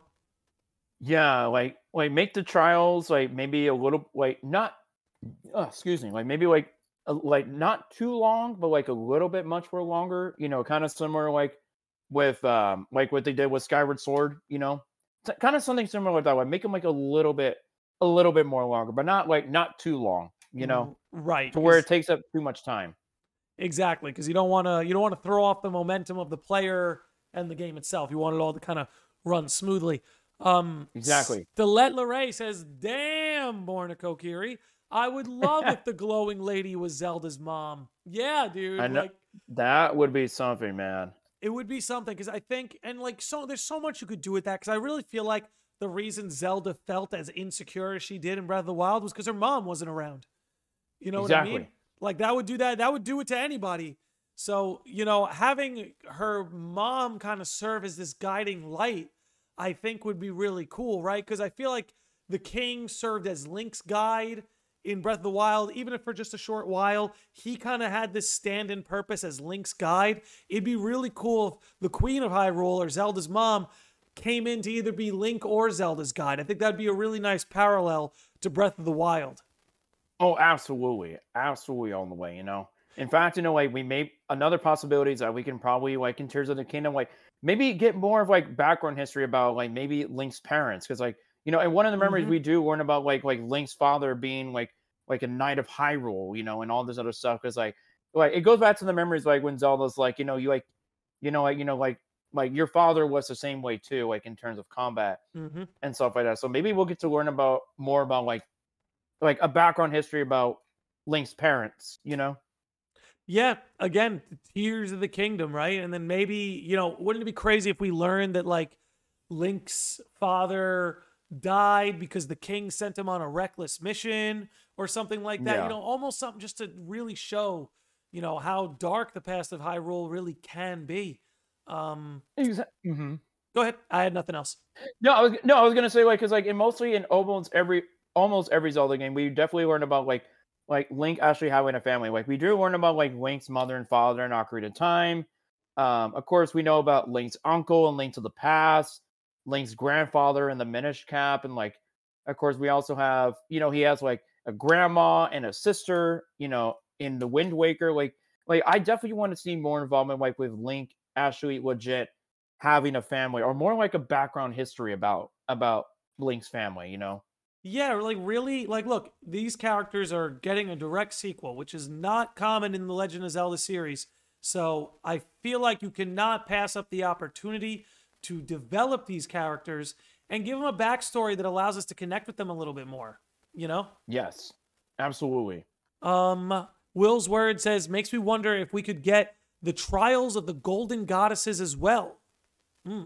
Yeah, like like make the trials like maybe a little like not uh, excuse me, like maybe like uh, like not too long, but like a little bit much more longer. You know, kind of similar like with um like what they did with Skyward Sword. You know, kind of something similar with that. Like make them like a little bit a little bit more longer, but not like not too long. You know,
R- Right,
to where it
because
takes up too much time.
exactly, because you don't want to you don't want to throw off the momentum of the player and the game itself. You want it all to kind of run smoothly. Um,
Exactly.
Stilet Lorray says, "Damn, Borna Kokiri, I would love if the glowing lady was Zelda's mom." Yeah,
I
dude,
know
like
that would be something, man.
it would be something because I think, and like, so there's so much you could do with that because I really feel like the reason Zelda felt as insecure as she did in Breath of the Wild was because her mom wasn't around. You know what I mean?
Exactly.
Like that would do that. That would do it to anybody. So, you know, having her mom kind of serve as this guiding light, I think would be really cool, right? Because I feel like the king served as Link's guide in Breath of the Wild, even if for just a short while. He kind of had this stand in purpose as Link's guide. It'd be really cool if the Queen of Hyrule or Zelda's mom came in to either be Link or Zelda's guide. I think that'd be a really nice parallel to Breath of the Wild.
Oh, absolutely. Absolutely on the way, you know. In fact, you know, like we may another possibility is that we can probably like in Tears of the Kingdom, like maybe get more of like background history about like maybe Link's parents. Cause like, you know, and one of the memories
Mm-hmm.
we do learn about like like Link's father being like like a knight of Hyrule, you know, and all this other stuff. Cause like like it goes back to the memories like when Zelda's like, you know, you like, you know, like, you know, like like your father was the same way too, like in terms of combat
Mm-hmm.
and stuff like that. So maybe we'll get to learn about more about like like a background history about Link's parents, you know?
Yeah, again, Tears of the Kingdom, right? And then maybe, you know, wouldn't it be crazy if we learned that like Link's father died because the king sent him on a reckless mission or something like that? You
Yeah.
know, almost something just to really show, you know, how dark the past of Hyrule really can be. Um,
Exactly. hmm
Go ahead. I had nothing else.
No, I was no, I was gonna say like because like in mostly in almost every almost every Zelda game, we definitely learn about like like Link actually having a family. Like we do learn about like Link's mother and father in Ocarina of Time. Um, of course, we know about Link's uncle and Link to the Past, Link's grandfather and the Minish Cap, and like of course we also have you know he has like a grandma and a sister. You know in the Wind Waker, like like I definitely want to see more involvement like with Link actually legit having a family or more like a background history about about Link's family, you know?
Yeah, like really, like look, these characters are getting a direct sequel, which is not common in the Legend of Zelda series. So I feel like you cannot pass up the opportunity to develop these characters and give them a backstory that allows us to connect with them a little bit more. You know?
Yes. Absolutely.
Um, Will's word says makes me wonder if we could get the trials of the golden goddesses as well. Hmm.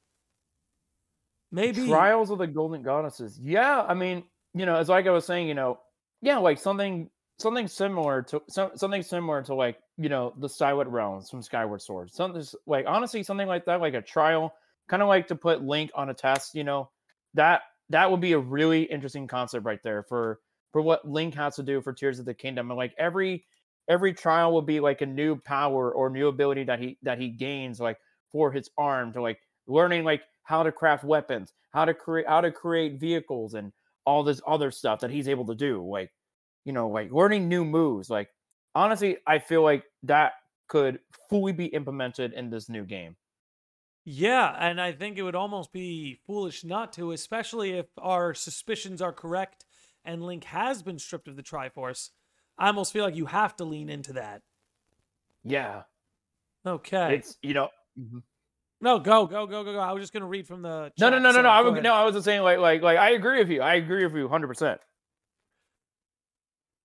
Maybe.
Trials of the Golden Goddesses. Yeah, I mean, you know, as like I was saying, you know, yeah, like something something similar to some, something similar to like, you know, the Silent Realms from Skyward Sword. Something like honestly something like that, like a trial, kind of like to put Link on a test, you know. That that would be a really interesting concept right there for for what Link has to do for Tears of the Kingdom. And like every every trial will be like a new power or new ability that he that he gains like for his arm to like learning like how to craft weapons, how to create how to create vehicles and all this other stuff that he's able to do. Like, you know, like learning new moves. Like honestly, I feel like that could fully be implemented in this new game.
Yeah, and I think it would almost be foolish not to, especially if our suspicions are correct and Link has been stripped of the Triforce. I almost feel like you have to lean into that.
Yeah.
Okay.
It's you know mhm.
No, go, go, go, go, go. I was just gonna read from the
No, no,
chat,
no, no, no.
so
I
go
was
ahead.
no, I wasn't saying like like like I agree with you. I agree with you one hundred percent.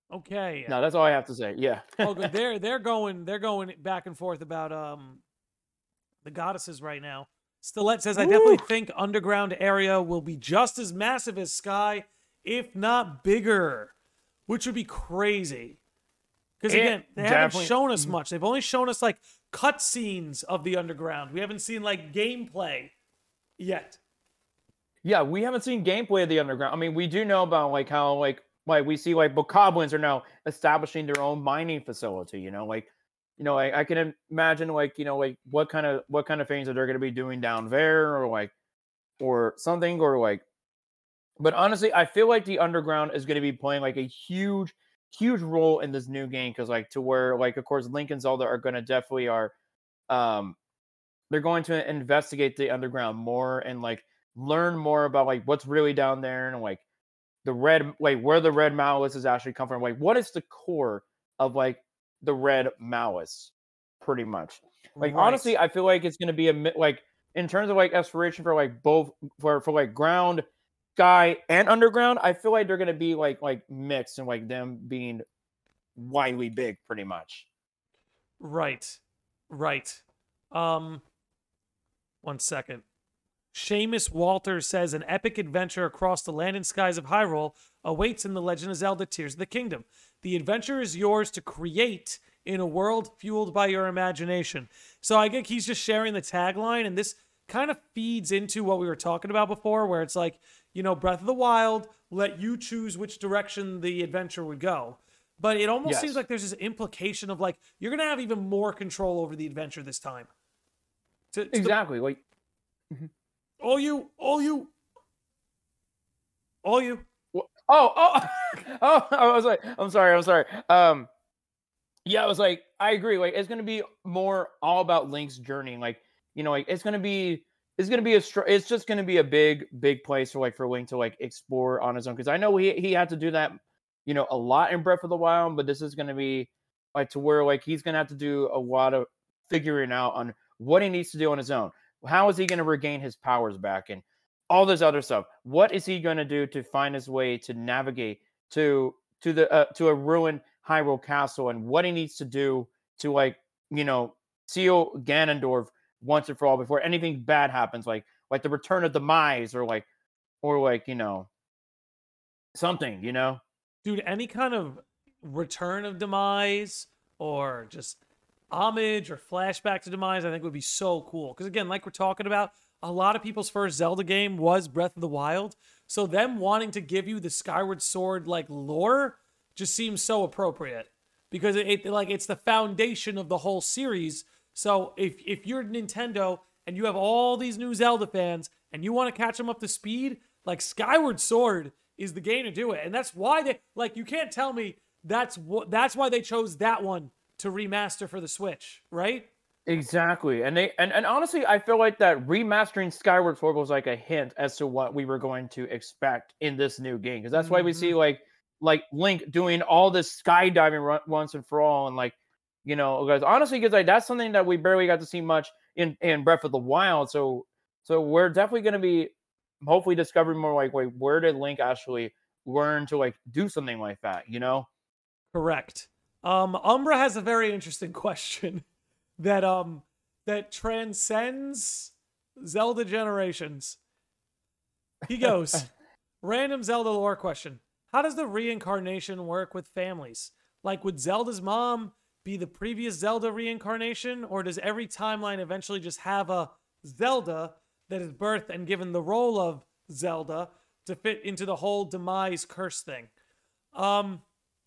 Okay.
No, that's all I have to say. Yeah.
Oh, good. They're they're going they're going back and forth about um the goddesses right now. Stilette says, I definitely
Woo!
think underground area will be just as massive as Sky, if not bigger, which would be crazy. Because
It
again, they haven't
definitely-
shown us much. They've only shown us like cutscenes of the underground. We haven't seen like gameplay yet.
Yeah, we haven't seen gameplay of the underground. I mean, we do know about like how like like we see like bokoblins are now establishing their own mining facility. You know, like you know, I, I can imagine like you know like what kind of what kind of things that they're going to be doing down there, or like or something, or like. But honestly, I feel like the underground is going to be playing like a huge, huge role in this new game because like to where like of course Link and Zelda are going to definitely are, um, they're going to investigate the underground more and like learn more about like what's really down there and like the red like where the red malice is actually come from, like what is the core of like the red malice pretty much. Like
Right.
honestly, I feel like it's going to be a mi- like in terms of like exploration for like both for for like ground, sky and underground, I feel like they're going to be like like mixed and like them being widely big pretty much.
Right. Right. Um one second. Seamus Walter says an epic adventure across the land and skies of Hyrule awaits in The Legend of Zelda Tears of the Kingdom. The adventure is yours to create in a world fueled by your imagination. So I think he's just sharing the tagline, and this kind of feeds into what we were talking about before, where it's like, you know, Breath of the Wild, let you choose which direction the adventure would go. But it almost
Yes.
seems like there's this implication of like, you're going to have even more control over the adventure this time. To, to the
Exactly. Like
All you, all you, all you.
oh oh oh I was like I'm sorry I'm sorry um yeah I was like I agree, like it's gonna be more all about Link's journey, like you know like it's gonna be it's gonna be a str- it's just gonna be a big big place for like for Link to like explore on his own, because I know he he had to do that you know a lot in Breath of the Wild, but this is gonna be like to where like he's gonna have to do a lot of figuring out on what he needs to do on his own. How is he gonna regain his powers back and all this other stuff? What is he going to do to find his way to navigate to to the uh, to a ruined Hyrule Castle, and what he needs to do to like you know seal Ganondorf once and for all before anything bad happens, like like the return of Demise, or like or like you know something, you know.
Dude, any kind of return of Demise or just homage or flashback to Demise, I think would be so cool. Because again, like we're talking about, a lot of people's first Zelda game was Breath of the Wild. So them wanting to give you the Skyward Sword like lore just seems so appropriate. Because it, it like it's the foundation of the whole series. So if if you're Nintendo and you have all these new Zelda fans and you want to catch them up to speed, like Skyward Sword is the game to do it. And that's why they like you can't tell me that's what that's why they chose that one to remaster for the Switch, right?
Exactly. And they and, and honestly, I feel like that remastering Skyward Sword was like a hint as to what we were going to expect in this new game. Because that's why we see like like Link doing all this skydiving run, once and for all, and like you know, guys, honestly, because like that's something that we barely got to see much in in Breath of the Wild. So so we're definitely going to be hopefully discovering more like wait, where did Link actually learn to like do something like that? You know?
Correct. Um, Umbra has a very interesting question that um that transcends Zelda generations. He goes, random Zelda lore question. How does the reincarnation work with families? Like, would Zelda's mom be the previous Zelda reincarnation, or does every timeline eventually just have a Zelda that is birthed and given the role of Zelda to fit into the whole demise curse thing? Um,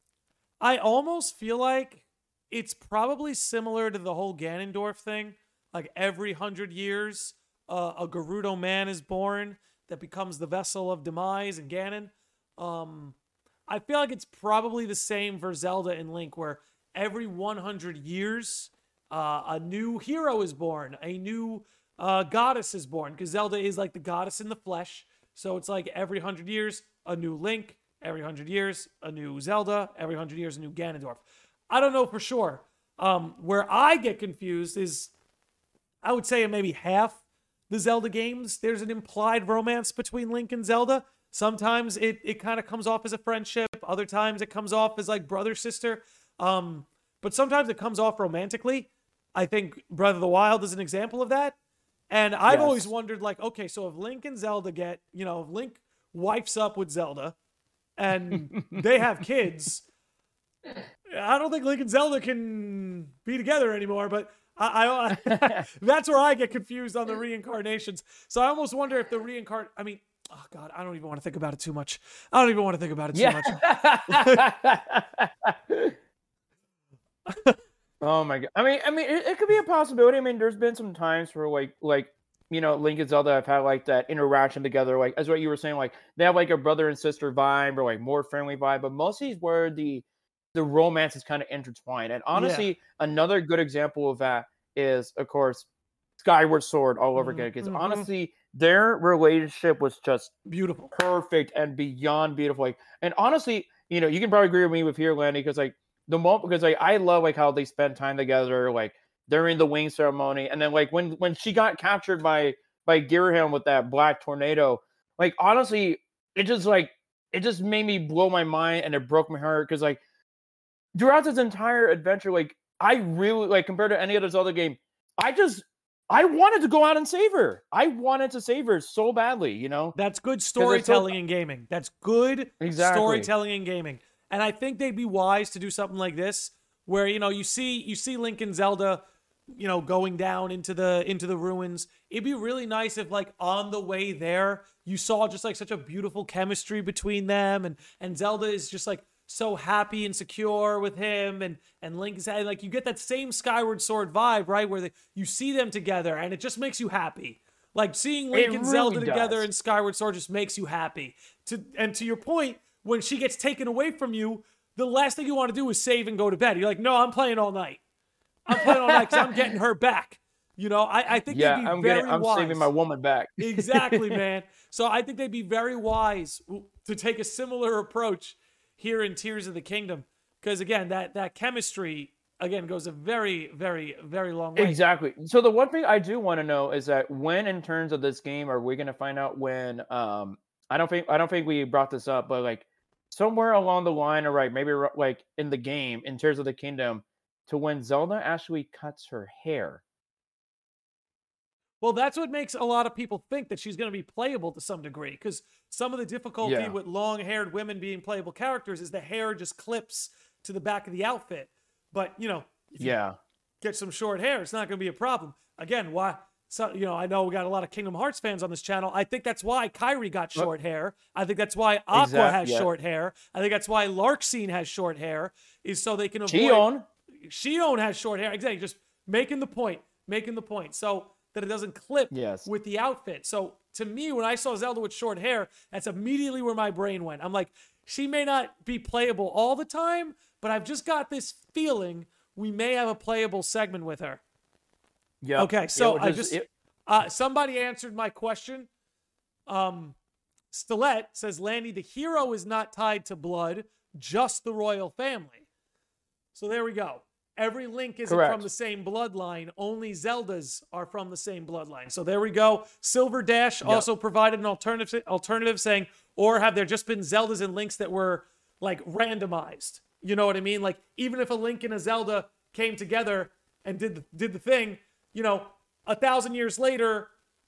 I almost feel like it's probably similar to the whole Ganondorf thing. Like every hundred years, uh, a Gerudo man is born that becomes the vessel of demise and Ganon. Um, I feel like it's probably the same for Zelda and Link, where every one hundred years, uh, a new hero is born, a new uh, goddess is born, because Zelda is like the goddess in the flesh. So it's like every one hundred years, a new Link, every one hundred years, a new Zelda, every one hundred years, a new Ganondorf. I don't know for sure. Um, where I get confused is, I would say in maybe half the Zelda games, there's an implied romance between Link and Zelda. Sometimes it it kind of comes off as a friendship. Other times it comes off as like brother sister. Um, but sometimes it comes off romantically. I think Breath of the Wild is an example of that. And I've
Yes.
always wondered, like, okay, so if Link and Zelda get, you know, if Link wifes up with Zelda and they have kids, I don't think Link and Zelda can be together anymore. But I, I that's where I get confused on the reincarnations. So I almost wonder if the reincarn. I mean, oh God, I don't even want to think about it too much. I don't even want to think about it too
Yeah. much. Oh my God. I mean, I mean, it, it could be a possibility. I mean, there's been some times where like, like, you know, Link and Zelda have had like that interaction together. Like, as what you were saying, like they have like a brother and sister vibe or like more friendly vibe, but mostly where the, the romance is kind of intertwined. And honestly, yeah. another good example of that is, of course, Skyward Sword all over again. Because mm-hmm. honestly, their relationship was just
beautiful,
perfect, and beyond beautiful. Like, and honestly, you know, you can probably agree with me with here, Landy, because like the moment, because like I love like how they spend time together, like during the wing ceremony, and then like when when she got captured by by Girahim with that black tornado, like honestly, it just like it just made me blow my mind, and it broke my heart because like throughout this entire adventure, like I really like compared to any other Zelda game, I just I wanted to go out and save her. I wanted to save her so badly, you know?
That's good storytelling so... in gaming. That's good
exactly.
storytelling in gaming. And I think they'd be wise to do something like this where, you know, you see you see Link and Zelda, you know, going down into the into the ruins. It'd be really nice if like on the way there, you saw just like such a beautiful chemistry between them, and and Zelda is just like so happy and secure with him, and and Link is like, you get that same Skyward Sword vibe, right? Where they, you see them together and it just makes you happy. Like seeing Link it and really Zelda does. together in Skyward Sword just makes you happy. To and to your point, when she gets taken away from you, the last thing you want to do is save and go to bed. You're like, no, I'm playing all night. I'm playing all night because I'm getting her back. You know, I, I think
yeah,
they'd be
I'm
very
getting, I'm
wise.
saving my woman back.
Exactly, man. So I think they'd be very wise to take a similar approach here in Tears of the Kingdom, because again, that that chemistry again goes a very, very, very long way.
Exactly. So the one thing I do want to know is that when, in terms of this game, are we going to find out when? Um, I don't think I don't think we brought this up, but like somewhere along the line, or right, maybe like in the game, in Tears of the Kingdom, to when Zelda actually cuts her hair.
Well, that's what makes a lot of people think that she's going to be playable to some degree, because some of the difficulty yeah. with long-haired women being playable characters is the hair just clips to the back of the outfit. But, you know, if you
yeah.
get some short hair, it's not going to be a problem. Again, why? So, you know, I know we got a lot of Kingdom Hearts fans on this channel. I think that's why Kairi got short hair. I think that's why Aqua exact, has yeah. short hair. I think that's why Larxene has short hair, is so they can avoid...
Xion.
Xion has short hair. Exactly. Just making the point. Making the point. So... that it doesn't clip
yes.
with the outfit. So to me, when I saw Zelda with short hair, that's immediately where my brain went. I'm like, she may not be playable all the time, but I've just got this feeling we may have a playable segment with her.
Yeah.
Okay, so
yeah,
I just, it... uh, somebody answered my question. Um, Stilette says, Landy, the hero is not tied to blood, just the royal family. So there we go. Every Link isn't
Correct.
from the same bloodline. Only Zeldas are from the same bloodline. So there we go. Silver Dash yep. also provided an alternative, alternative saying, or have there just been Zeldas and Links that were like randomized? You know what I mean? Like even if a Link and a Zelda came together and did the, did the thing, you know, a thousand years later,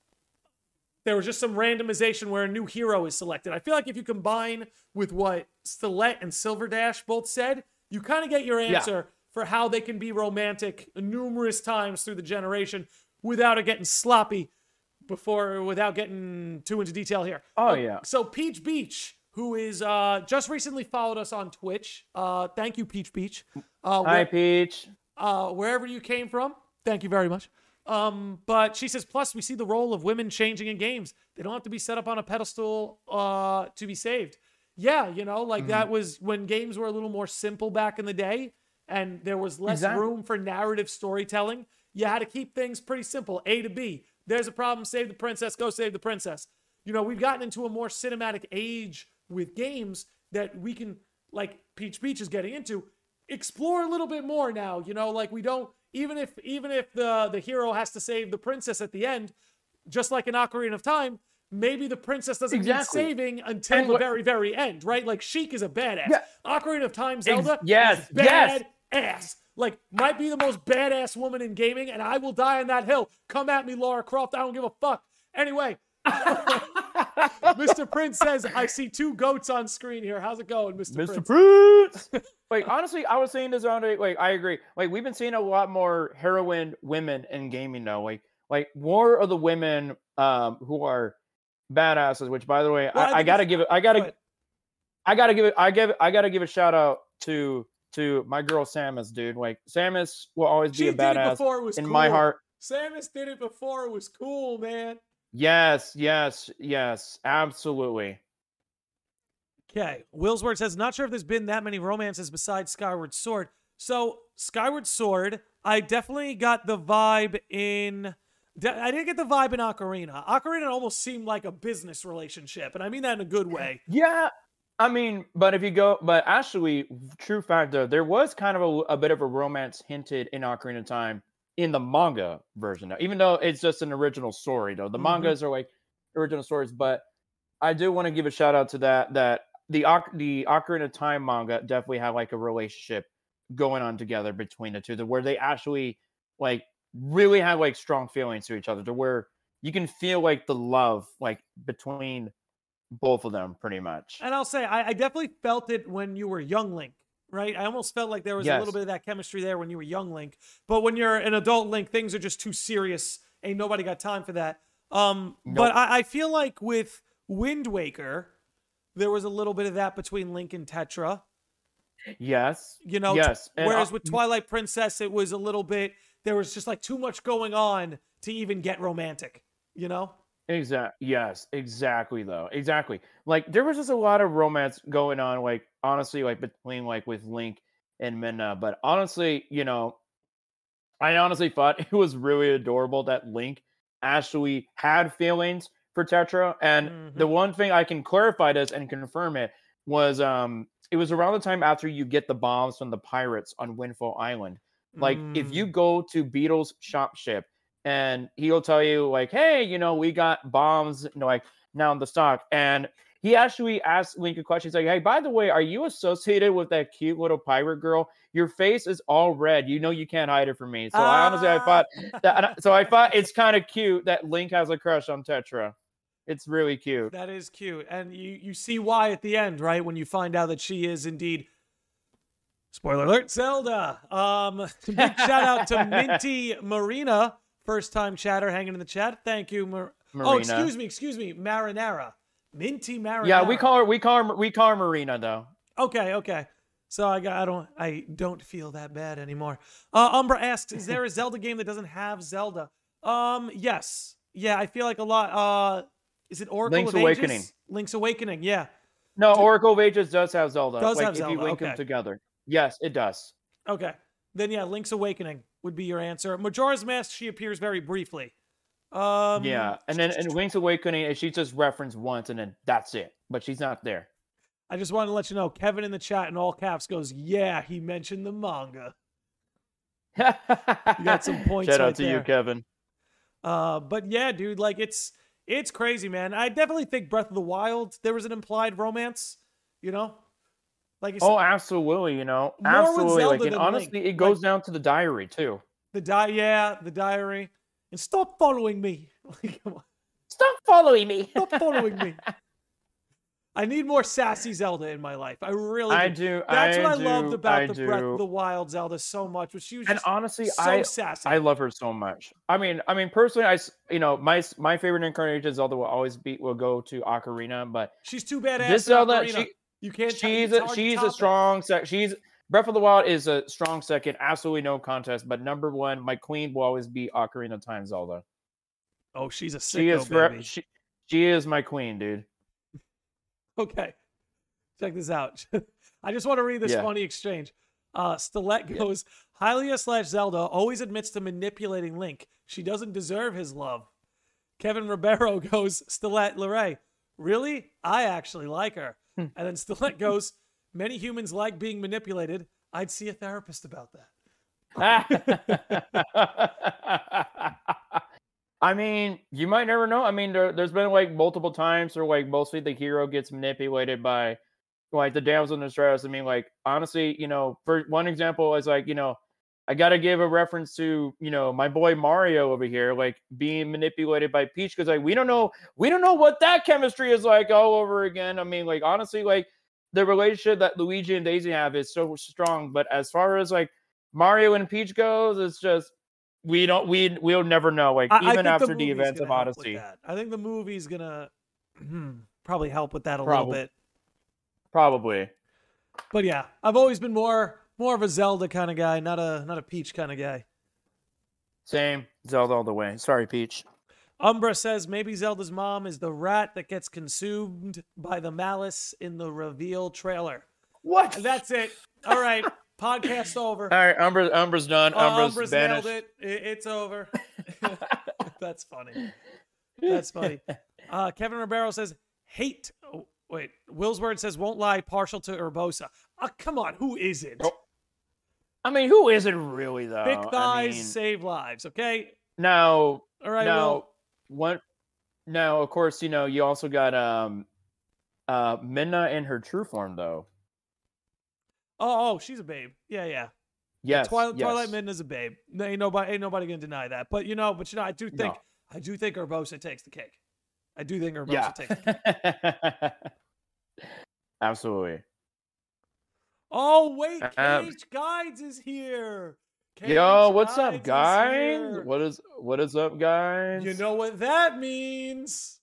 there was just some randomization where a new hero is selected. I feel like if you combine with what Stilette and Silver Dash both said, you kind of get your answer. Yeah. For how they can be romantic numerous times through the generation without it getting sloppy before, without getting too into detail here.
Oh, yeah.
So Peach Beach, who is uh, just recently followed us on Twitch. Uh, thank you, Peach Beach. Uh,
Hi, where, Peach.
Uh, wherever you came from, thank you very much. Um, but she says, plus we see the role of women changing in games. They don't have to be set up on a pedestal uh, to be saved. Yeah, you know, like mm-hmm. that was when games were a little more simple back in the day. And there was less
exactly.
room for narrative storytelling. You had to keep things pretty simple. A to B. There's a problem. Save the princess. Go save the princess. You know, we've gotten into a more cinematic age with games that we can, like Peach Beach is getting into, explore a little bit more now. You know, like we don't, even if even if the, the hero has to save the princess at the end, just like in Ocarina of Time, maybe the princess doesn't
Exactly.
need saving until
And
the
what-
very, very end, right? Like, Sheik is a badass.
Yeah.
Ocarina of Time Zelda
yes,
is
yes.
badass. Like, might be the most badass woman in gaming, and I will die on that hill. Come at me, Lara Croft. I don't give a fuck. Anyway, Mister Prince says, I see two goats on screen here. How's it going, Mister
Mister
Prince?
Prince. Like, honestly, I was saying this on it. Like, I agree. Like, we've been seeing a lot more heroine women in gaming now. Like, like more of the women um who are badasses. Which, by the way,
Well, I
I, I
think
gotta
it's-
give it. I
Go
gotta.
ahead.
I gotta give it. I give. I gotta give a shout out to to my girl Samus, dude. Like, Samus will always
She
be a
did it
badass
before it was
in
cool.
my heart.
Samus did it before it was cool, man.
Yes, yes, yes, absolutely.
Okay. Willsworth says, not sure if there's been that many romances besides Skyward Sword. So, Skyward Sword, I definitely got the vibe in... de- I didn't get the vibe in Ocarina. Ocarina almost seemed like a business relationship, and I mean that in a good way.
Yeah, I mean, but if you go, but actually, true fact though, there was kind of a, a bit of a romance hinted in Ocarina of Time in the manga version, though, even though it's just an original story. Though the
Mhm.
mangas are like original stories, but I do want to give a shout out to that. That the Oc- the Ocarina of Time manga definitely had like a relationship going on together between the two, to where they actually like really had like strong feelings to each other, to where you can feel like the love like between both of them, pretty much.
And I'll say, I, I definitely felt it when you were young Link, right? I almost felt like there was a
Yes.
little bit of that chemistry there when you were young Link. But when you're an adult Link, things are just too serious. Ain't nobody got time for that. Um, But
Nope.
I, I feel like with Wind Waker, there was a little bit of that between Link and Tetra.
Yes.
You know,
Yes. And
whereas
uh,
with Twilight Princess, it was a little bit, there was just like too much going on to even get romantic, you know?
Exactly. Yes. Exactly. Though. Exactly. Like there was just a lot of romance going on. Like honestly, like between like with Link and Minna. But honestly, you know, I honestly thought it was really adorable that Link actually had feelings for Tetra. And the one thing I can clarify this and confirm it was um it was around the time after you get the bombs from the pirates on Windfall Island. Like if you
Mm.
go to Beetle's shop ship and he'll tell you like, hey, you know, we got bombs, you know, like now in the stock. And he actually asked Link a question. He's like, hey, by the way, are you associated with that cute little pirate girl? Your face is all red. You know you can't hide it from me. So I honestly I thought that and I- so I thought it's kind of cute that Link has a crush on Tetra. It's really cute.
That is cute. And you, you see why at the end, right? When you find out that she is indeed, spoiler alert, Zelda. Um, big shout out to Minty Marina, first time chatter hanging in the chat. Thank you. Mar- oh,
Marina.
excuse me, excuse me. Marinara. Minty Marinara.
Yeah, we call her we call her we call her Marina though.
Okay, okay. So I got I don't I don't feel that bad anymore. Uh Umbra asks, is there a Zelda game that doesn't have Zelda? Um, yes. Yeah, I feel like a lot. Uh is it Oracle
Link's
of
Awakening.
Ages? Link's Awakening, yeah.
No, Oracle of Ages does have Zelda.
Does
like
have
if
Zelda,
you link
okay.
them together. Yes, it does.
Okay. Then yeah, Link's Awakening would be your answer. Majora's Mask, she appears very briefly. Um
Yeah, and then in Link's Awakening, she's just referenced once, and then that's it. But she's not there.
I just wanted to let you know, Kevin in the chat in all caps goes, yeah, he mentioned the manga.
You
got some points
Shout out
right
to
there.
you, Kevin.
Uh, but yeah, dude, like it's it's crazy, man. I definitely think Breath of the Wild, there was an implied romance, you know? Like you said,
Oh, absolutely. You know,
More with
absolutely.
Zelda
Like, and
than
honestly,
Link.
it goes
Like-
down to the diary too.
the di yeah, the diary. And stop following me. Like, come on.
Stop following me.
Stop following me. I need more sassy Zelda in my life. I really
I
do.
do.
That's
I
what I
do,
loved about
I
the
do.
Breath of the Wild Zelda so much, was she was
And
just
honestly,
so
I
sassy.
I love her so much. I mean, I mean, personally, I s- you know my s- my favorite incarnation of Zelda will always be will go to Ocarina, but
She's too badass.
this
in
Zelda,
Ocarina.
she
you can't.
she's
it's
a,
hard to
she's
top
a
it.
strong sec. She's Breath of the Wild is a strong second, absolutely no contest. But number one, my queen will always be Ocarina of Time Zelda.
Oh, she's a
She
sicko,
is for,
baby.
she she is my queen, dude.
Okay. Check this out. I just want to read this
Yeah.
funny exchange. Uh, Stilette goes, Hylia slash Zelda always admits to manipulating Link. She doesn't deserve his love. Kevin Ribeiro goes, Stilette Leray, really? I actually like her.
Hmm.
And then Stilette goes, many humans like being manipulated. I'd see a therapist about that.
I mean, you might never know. I mean, there, there's been like multiple times where like mostly the hero gets manipulated by like the damsel in distress. I mean, like honestly, you know, for one example is like, you know, I gotta give a reference to, you know, my boy Mario over here, like being manipulated by Peach, because like we don't know, we don't know what that chemistry is like all over again. I mean, like honestly, like the relationship that Luigi and Daisy have is so strong, but as far as like Mario and Peach goes, it's just we don't we we'll never know. Like
I,
even
I
after
the,
the events of Odyssey,
that. I think the movie's gonna probably help with that a
Prob-
little bit.
Probably.
But yeah, I've always been more more of a Zelda kind of guy, not a not a Peach kind of guy.
Same. Zelda all the way. Sorry, Peach.
Umbra says maybe Zelda's mom is the rat that gets consumed by the malice in the reveal trailer.
What?
That's it. All right. Podcast over.
All right. Umbra, Umbra's done.
Oh,
Umbra's,
Umbra's
banished.
nailed it. it. It's over. That's funny. That's funny. Uh, Kevin Ribeiro says, hate. Oh, wait. Will's Word says, won't lie, partial to Urbosa. Uh, come on. Who isn't?
Oh. I mean, who isn't really, though?
Thick thighs
I mean,
save lives, okay?
now,
All right,
now,
Will.
what? Now, of course, you know, you also got um, uh, Midna in her true form, though.
Oh, oh, she's a babe. Yeah, yeah.
Yes,
Twilight,
yes.
Twilight Midna's a babe. Ain't nobody, ain't nobody gonna deny that. But you know, but you know, I do think,
No.
I do think Urbosa takes the cake. I do think Urbosa
Yeah.
takes the cake.
Absolutely.
Oh wait,
Um,
K H Guides is here.
Yo,
K H
what's up,
Guides is
guys?
here.
What is what is up, guys?
You know what that means?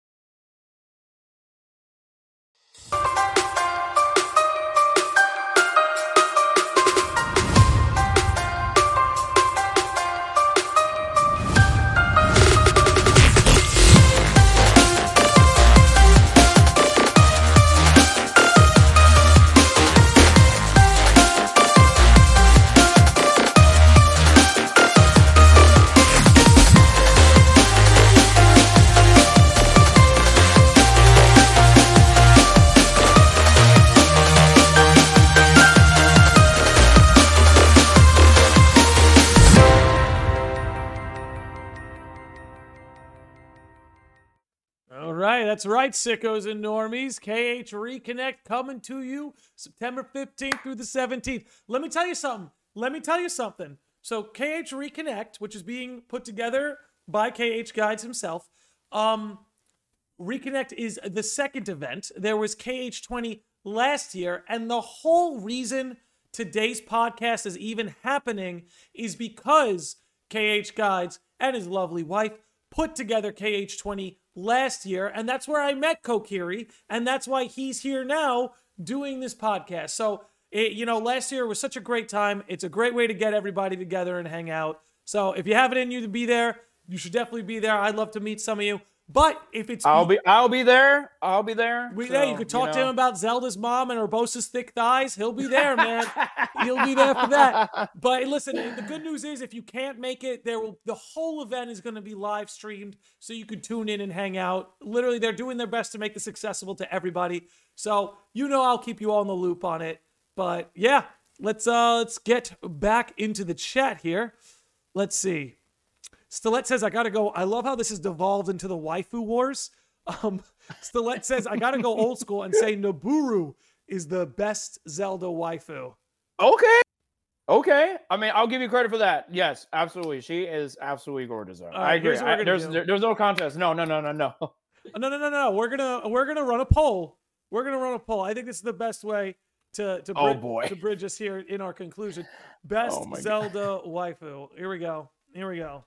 All right, that's right, sickos and normies. K H Reconnect coming to you September fifteenth through the seventeenth. Let me tell you something. Let me tell you something. So K H Reconnect, which is being put together by K H Guides himself, um, Reconnect is the second event. There was K H twenty last year, and the whole reason today's podcast is even happening is because K H Guides and his lovely wife put together K H twenty last year, and that's where I met Kokiri, and that's why he's here now doing this podcast. So, it, you know, last year was such a great time. It's a great way to get everybody together and hang out. So if you have it in you to be there, you should definitely be there. I'd love to meet some of you. But if it's
I'll be I'll be there. I'll be there.
we,
So,
yeah, you could talk
you
to him
know.
about Zelda's mom and Urbosa's thick thighs. He'll be there, man. He'll be there for that. But listen, the good news is if you can't make it, there will the whole event is going to be live streamed, so you could tune in and hang out. Literally, they're doing their best to make this accessible to everybody. So you know I'll keep you all in the loop on it. But yeah, let's uh let's get back into the chat here. Let's see. Stilette says, I gotta go. I love how this has devolved into the waifu wars. Um, Stilette says, I gotta go old school and say Naburu is the best Zelda waifu.
Okay. Okay. I mean, I'll give you credit for that. Yes, absolutely. She is absolutely gorgeous. Though.
right,
I agree.
here's what we're
I,
gonna
there's
do.
there, there's no contest. No, no, no, no, no.
Oh, no, no, no, no. We're gonna we're gonna run a poll. We're gonna run a poll. I think this is the best way to to
Oh,
brid-
boy.
to bridge us here in our conclusion. Best
Oh, my God.
Zelda waifu. Here we go. Here we go.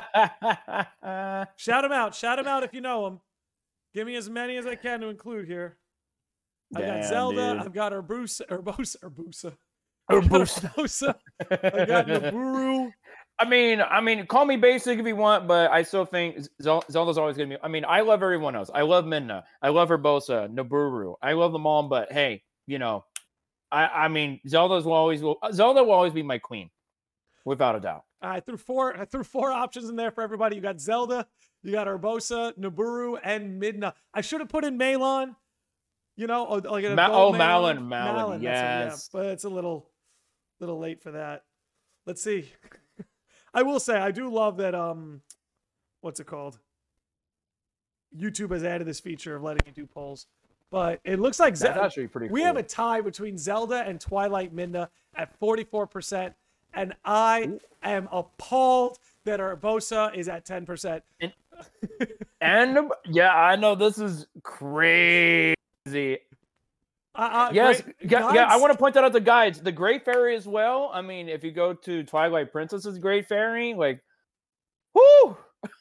Shout him out. Shout him out if you know him. Give me as many as I can to include here. I've got
Damn,
Zelda.
dude.
I've got Urbosa. Urbosa. Urbosa.
Or
I've got
boost.
Urbosa. I got Naburu.
I mean, I mean, call me basic if you want, but I still think Zel- Zelda's always gonna be. I mean, I love everyone else. I love Midna. I love Urbosa, Naburu. I love them all, but hey, you know, I I mean, Zelda's will always will Zelda will always be my queen, without a doubt.
I threw four. I threw four options in there for everybody. You got Zelda, you got Urbosa, Naburu, and Midna. I should have put in Malon. You know, oh, like an
Ma-
adult
oh,
Malon.
Malon, Malon,
that's what- yeah,
yes.
but it's a little, little late for that. Let's see. I will say I do love that. Um, what's it called? YouTube has added this feature of letting you do polls. But it looks like
That's
Zelda.
actually pretty
We
cool.
have a tie between Zelda and Twilight Midna at forty-four percent. And I
Ooh.
am appalled that Urbosa is at ten percent.
And, and yeah, I know this is crazy.
Uh, uh,
Yes,
great-
yeah, yeah, I
guides-
want to point that out to guides. The Great Fairy as well. I mean, if you go to Twilight Princess's Great Fairy, like, whoo!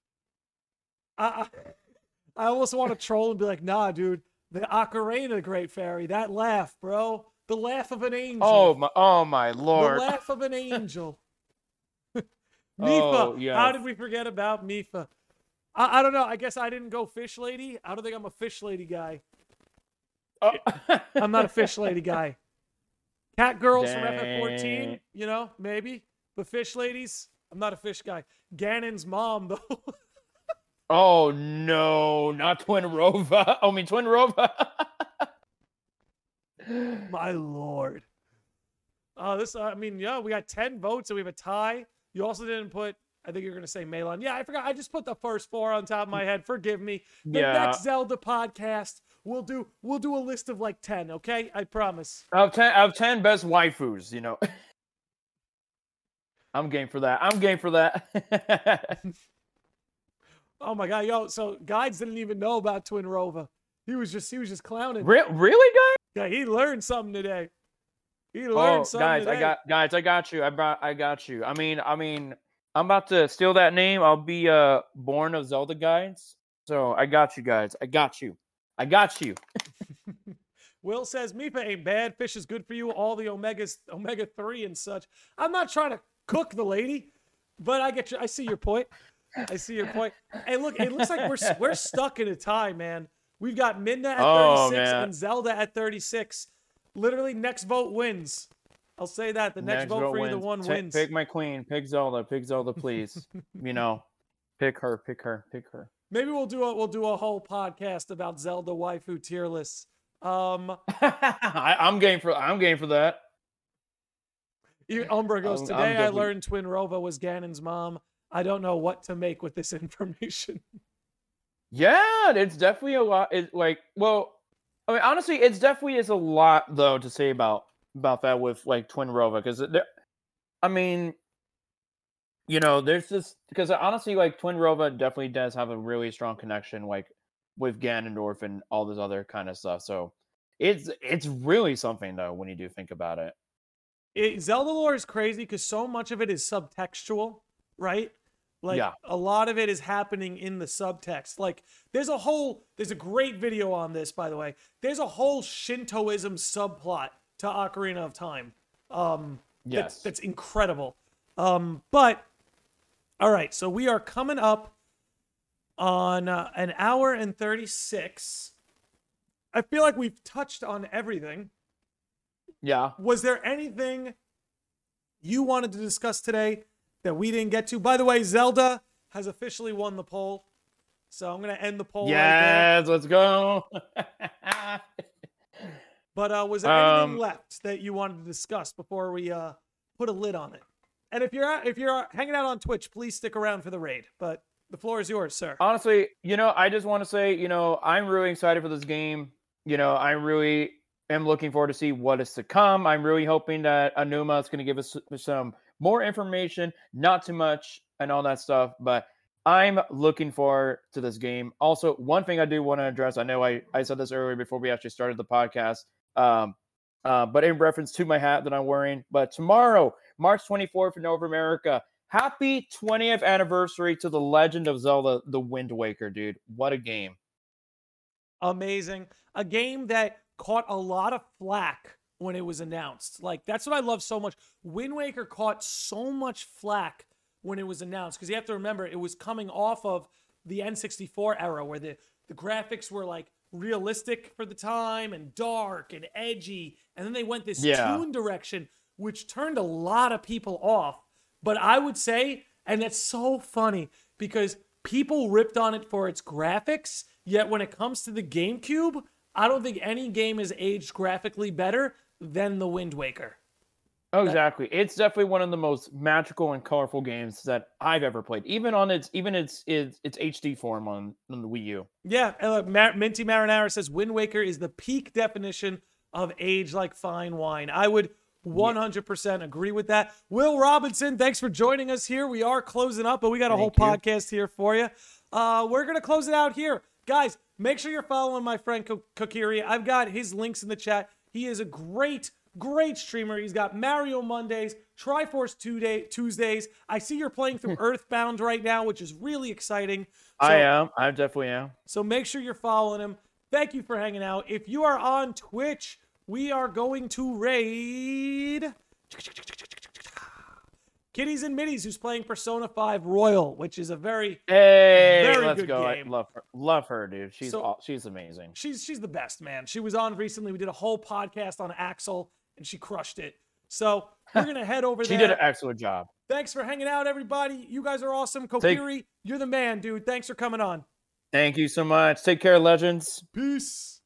I, I almost want to troll and be like, nah, dude, the Ocarina Great Fairy, that laugh, bro. The laugh of an angel.
Oh my, oh my
The
lord!
laugh of an angel. Mifa.
Oh, yes.
How did we forget about Mifa? I, I don't know. I guess I didn't go fish lady. I don't think I'm a fish lady guy.
Oh.
I'm not a fish lady guy. Cat girls from F F fourteen,
Dang.
you know, maybe. But fish ladies, I'm not a fish guy. Ganon's mom, though.
Oh no, not Twin Rova. I mean, Twin Rova.
My lord. Oh, this, uh, I mean, yeah, we got ten votes and we have a tie. You also didn't put, I think you're going to say Malon. Yeah, I forgot. I just put the first four on top of my head. Forgive me. The
Yeah.
next Zelda podcast, we'll do, we'll do a list of like ten, okay? I promise.
Out of ten, out of ten best waifus, you know. I'm game for that. I'm game for that.
Oh my God, yo, so Guides didn't even know about Twin Rova. He was just, he was just clowning.
Re- really, guys?
Yeah, he learned something today. He
Oh,
learned something
guys,
today.
I got guys, I got you. I brought, I got you. I mean, I mean, I'm about to steal that name. I'll be uh born of Zelda guides. So I got you guys. I got you. I got you.
Will says Mifa ain't bad. Fish is good for you. All the omegas, omega three and such. I'm not trying to cook the lady, but I get you. I see your point. I see your point. Hey, look, it looks like we're we're stuck in a tie, man. We've got Midna at
Oh,
thirty-six
man.
and Zelda at thirty-six. Literally, next vote wins. I'll say that. The next, vote for either
wins.
one
Ta-
wins.
Pick my queen. Pick Zelda. Pick Zelda, please. you know, pick her. Pick her. Pick her.
Maybe we'll do a we'll do a whole podcast about Zelda waifu tier lists. Um,
I, I'm game for. I'm game for that.
you- Umbra goes,
I'm-
today
I'm
I
definitely-
learned Twin Rova was Ganon's mom. I don't know what to make with this information.
Yeah, it's definitely a lot. It's like, well, I mean, honestly, it's definitely is a lot though to say about about that with like Twin Rova because, I mean, you know, there's this because honestly, like Twin Rova definitely does have a really strong connection, like with Ganondorf and all this other kind of stuff. So it's it's really something though when you do think about it.
It, Zelda lore is crazy because so much of it is subtextual, right? Like
Yeah.
a lot of it is happening in the subtext. Like there's a whole, there's a great video on this, by the way. There's a whole Shintoism subplot to Ocarina of Time. Um, that's,
Yes.
that's incredible. Um, but all right, so we are coming up on uh, an hour and thirty-six. I feel like we've touched on everything.
Yeah.
Was there anything you wanted to discuss today that we didn't get to? By the way, Zelda has officially won the poll. So I'm going to end the poll right there.
Yes, let's go.
But uh, was there anything
Um,
left that you wanted to discuss before we uh, put a lid on it? And if you're out, if you're hanging out on Twitch, please stick around for the raid. But the floor is yours, sir.
Honestly, you know, I just want to say, you know, I'm really excited for this game. You know, I really am looking forward to see what is to come. I'm really hoping that Anuma is going to give us some more information, not too much and all that stuff, but I'm looking forward to this game. Also, one thing I do want to address, I know I, I said this earlier before we actually started the podcast, um, uh, but in reference to my hat that I'm wearing, but tomorrow, March twenty-fourth in North America, happy twentieth anniversary to The Legend of Zelda, The Wind Waker, dude. What a game.
Amazing. A game that caught a lot of flack when it was announced. Like, that's what I love so much. Wind Waker caught so much flack when it was announced because you have to remember it was coming off of the N sixty-four era where the, the graphics were like realistic for the time and dark and edgy. And then they went this
Yeah.
toon direction, which turned a lot of people off. But I would say, and that's so funny because people ripped on it for its graphics, yet when it comes to the GameCube, I don't think any game has aged graphically better than The Wind Waker.
Oh, exactly. It's definitely one of the most magical and colorful games that I've ever played. Even on its even its its, its H D form on, on the Wii U.
Yeah, uh, Mar- Minty Marinara says Wind Waker is the peak definition of age like fine wine. I would one hundred percent agree with that. Will Robinson, thanks for joining us here. We are closing up, but we got a
Thank
whole
you.
podcast here for you. Uh, we're going to close it out here. Guys, make sure you're following my friend Ko- Kokiri. I've got his links in the chat. He is a great, great streamer. He's got Mario Mondays, Triforce Tuesday, Tuesdays. I see you're playing through Earthbound right now, which is really exciting. So,
I am. I definitely am.
So make sure you're following him. Thank you for hanging out. If you are on Twitch, we are going to raid Kitties and Middies, who's playing Persona five Royal, which is a very,
hey,
very
let's
good
go.
game.
I love her. Love her, dude. She's
So,
aw- she's amazing.
She's she's the best, man. She was on recently. We did a whole podcast on Axel, and she crushed it. So we're gonna head over
she
there.
did an excellent job.
Thanks for hanging out, everybody. You guys are awesome. Kokiri, Take- you're the man, dude. Thanks for coming on.
Thank you so much. Take care, legends.
Peace.